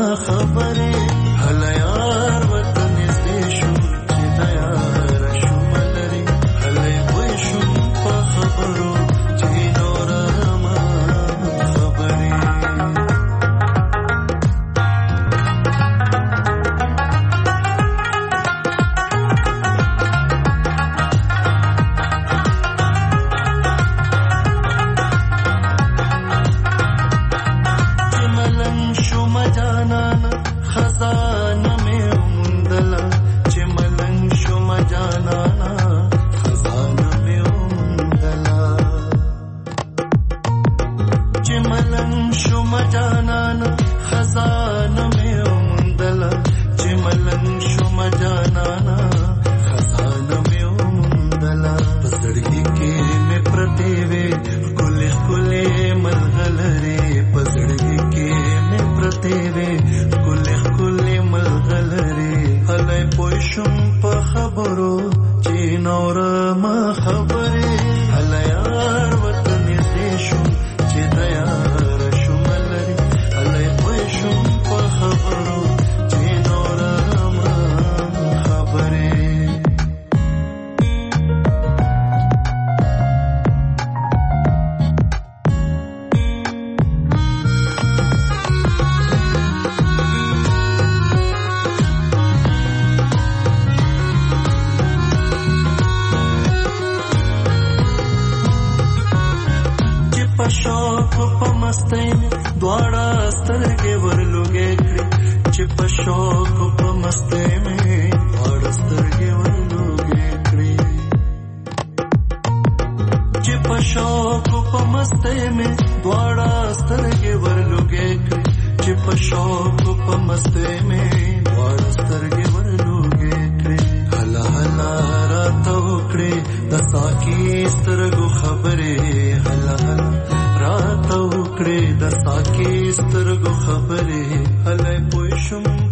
خبرو چې نور ما خبره هله یار وطن دې شو چې د یار شمل لري هله پوه شم په خبرو چې نور ما خبره شوق په مستۍ دواړه سترګې ورلوګې کړې چې په شوق په مستۍ مې دواړه سترګې ورلوګې کړې چې په شوق په مستۍ مې دواړه سترګې ورلوګې کړې چې په شوق په مستۍ مې دواړه سترګې ورلوګې کړې هلا هلا راته وکړې د ساقي سترګو خبرې هلا هلا راته وکړې د ساقي سترګو خبرې هله پوه شم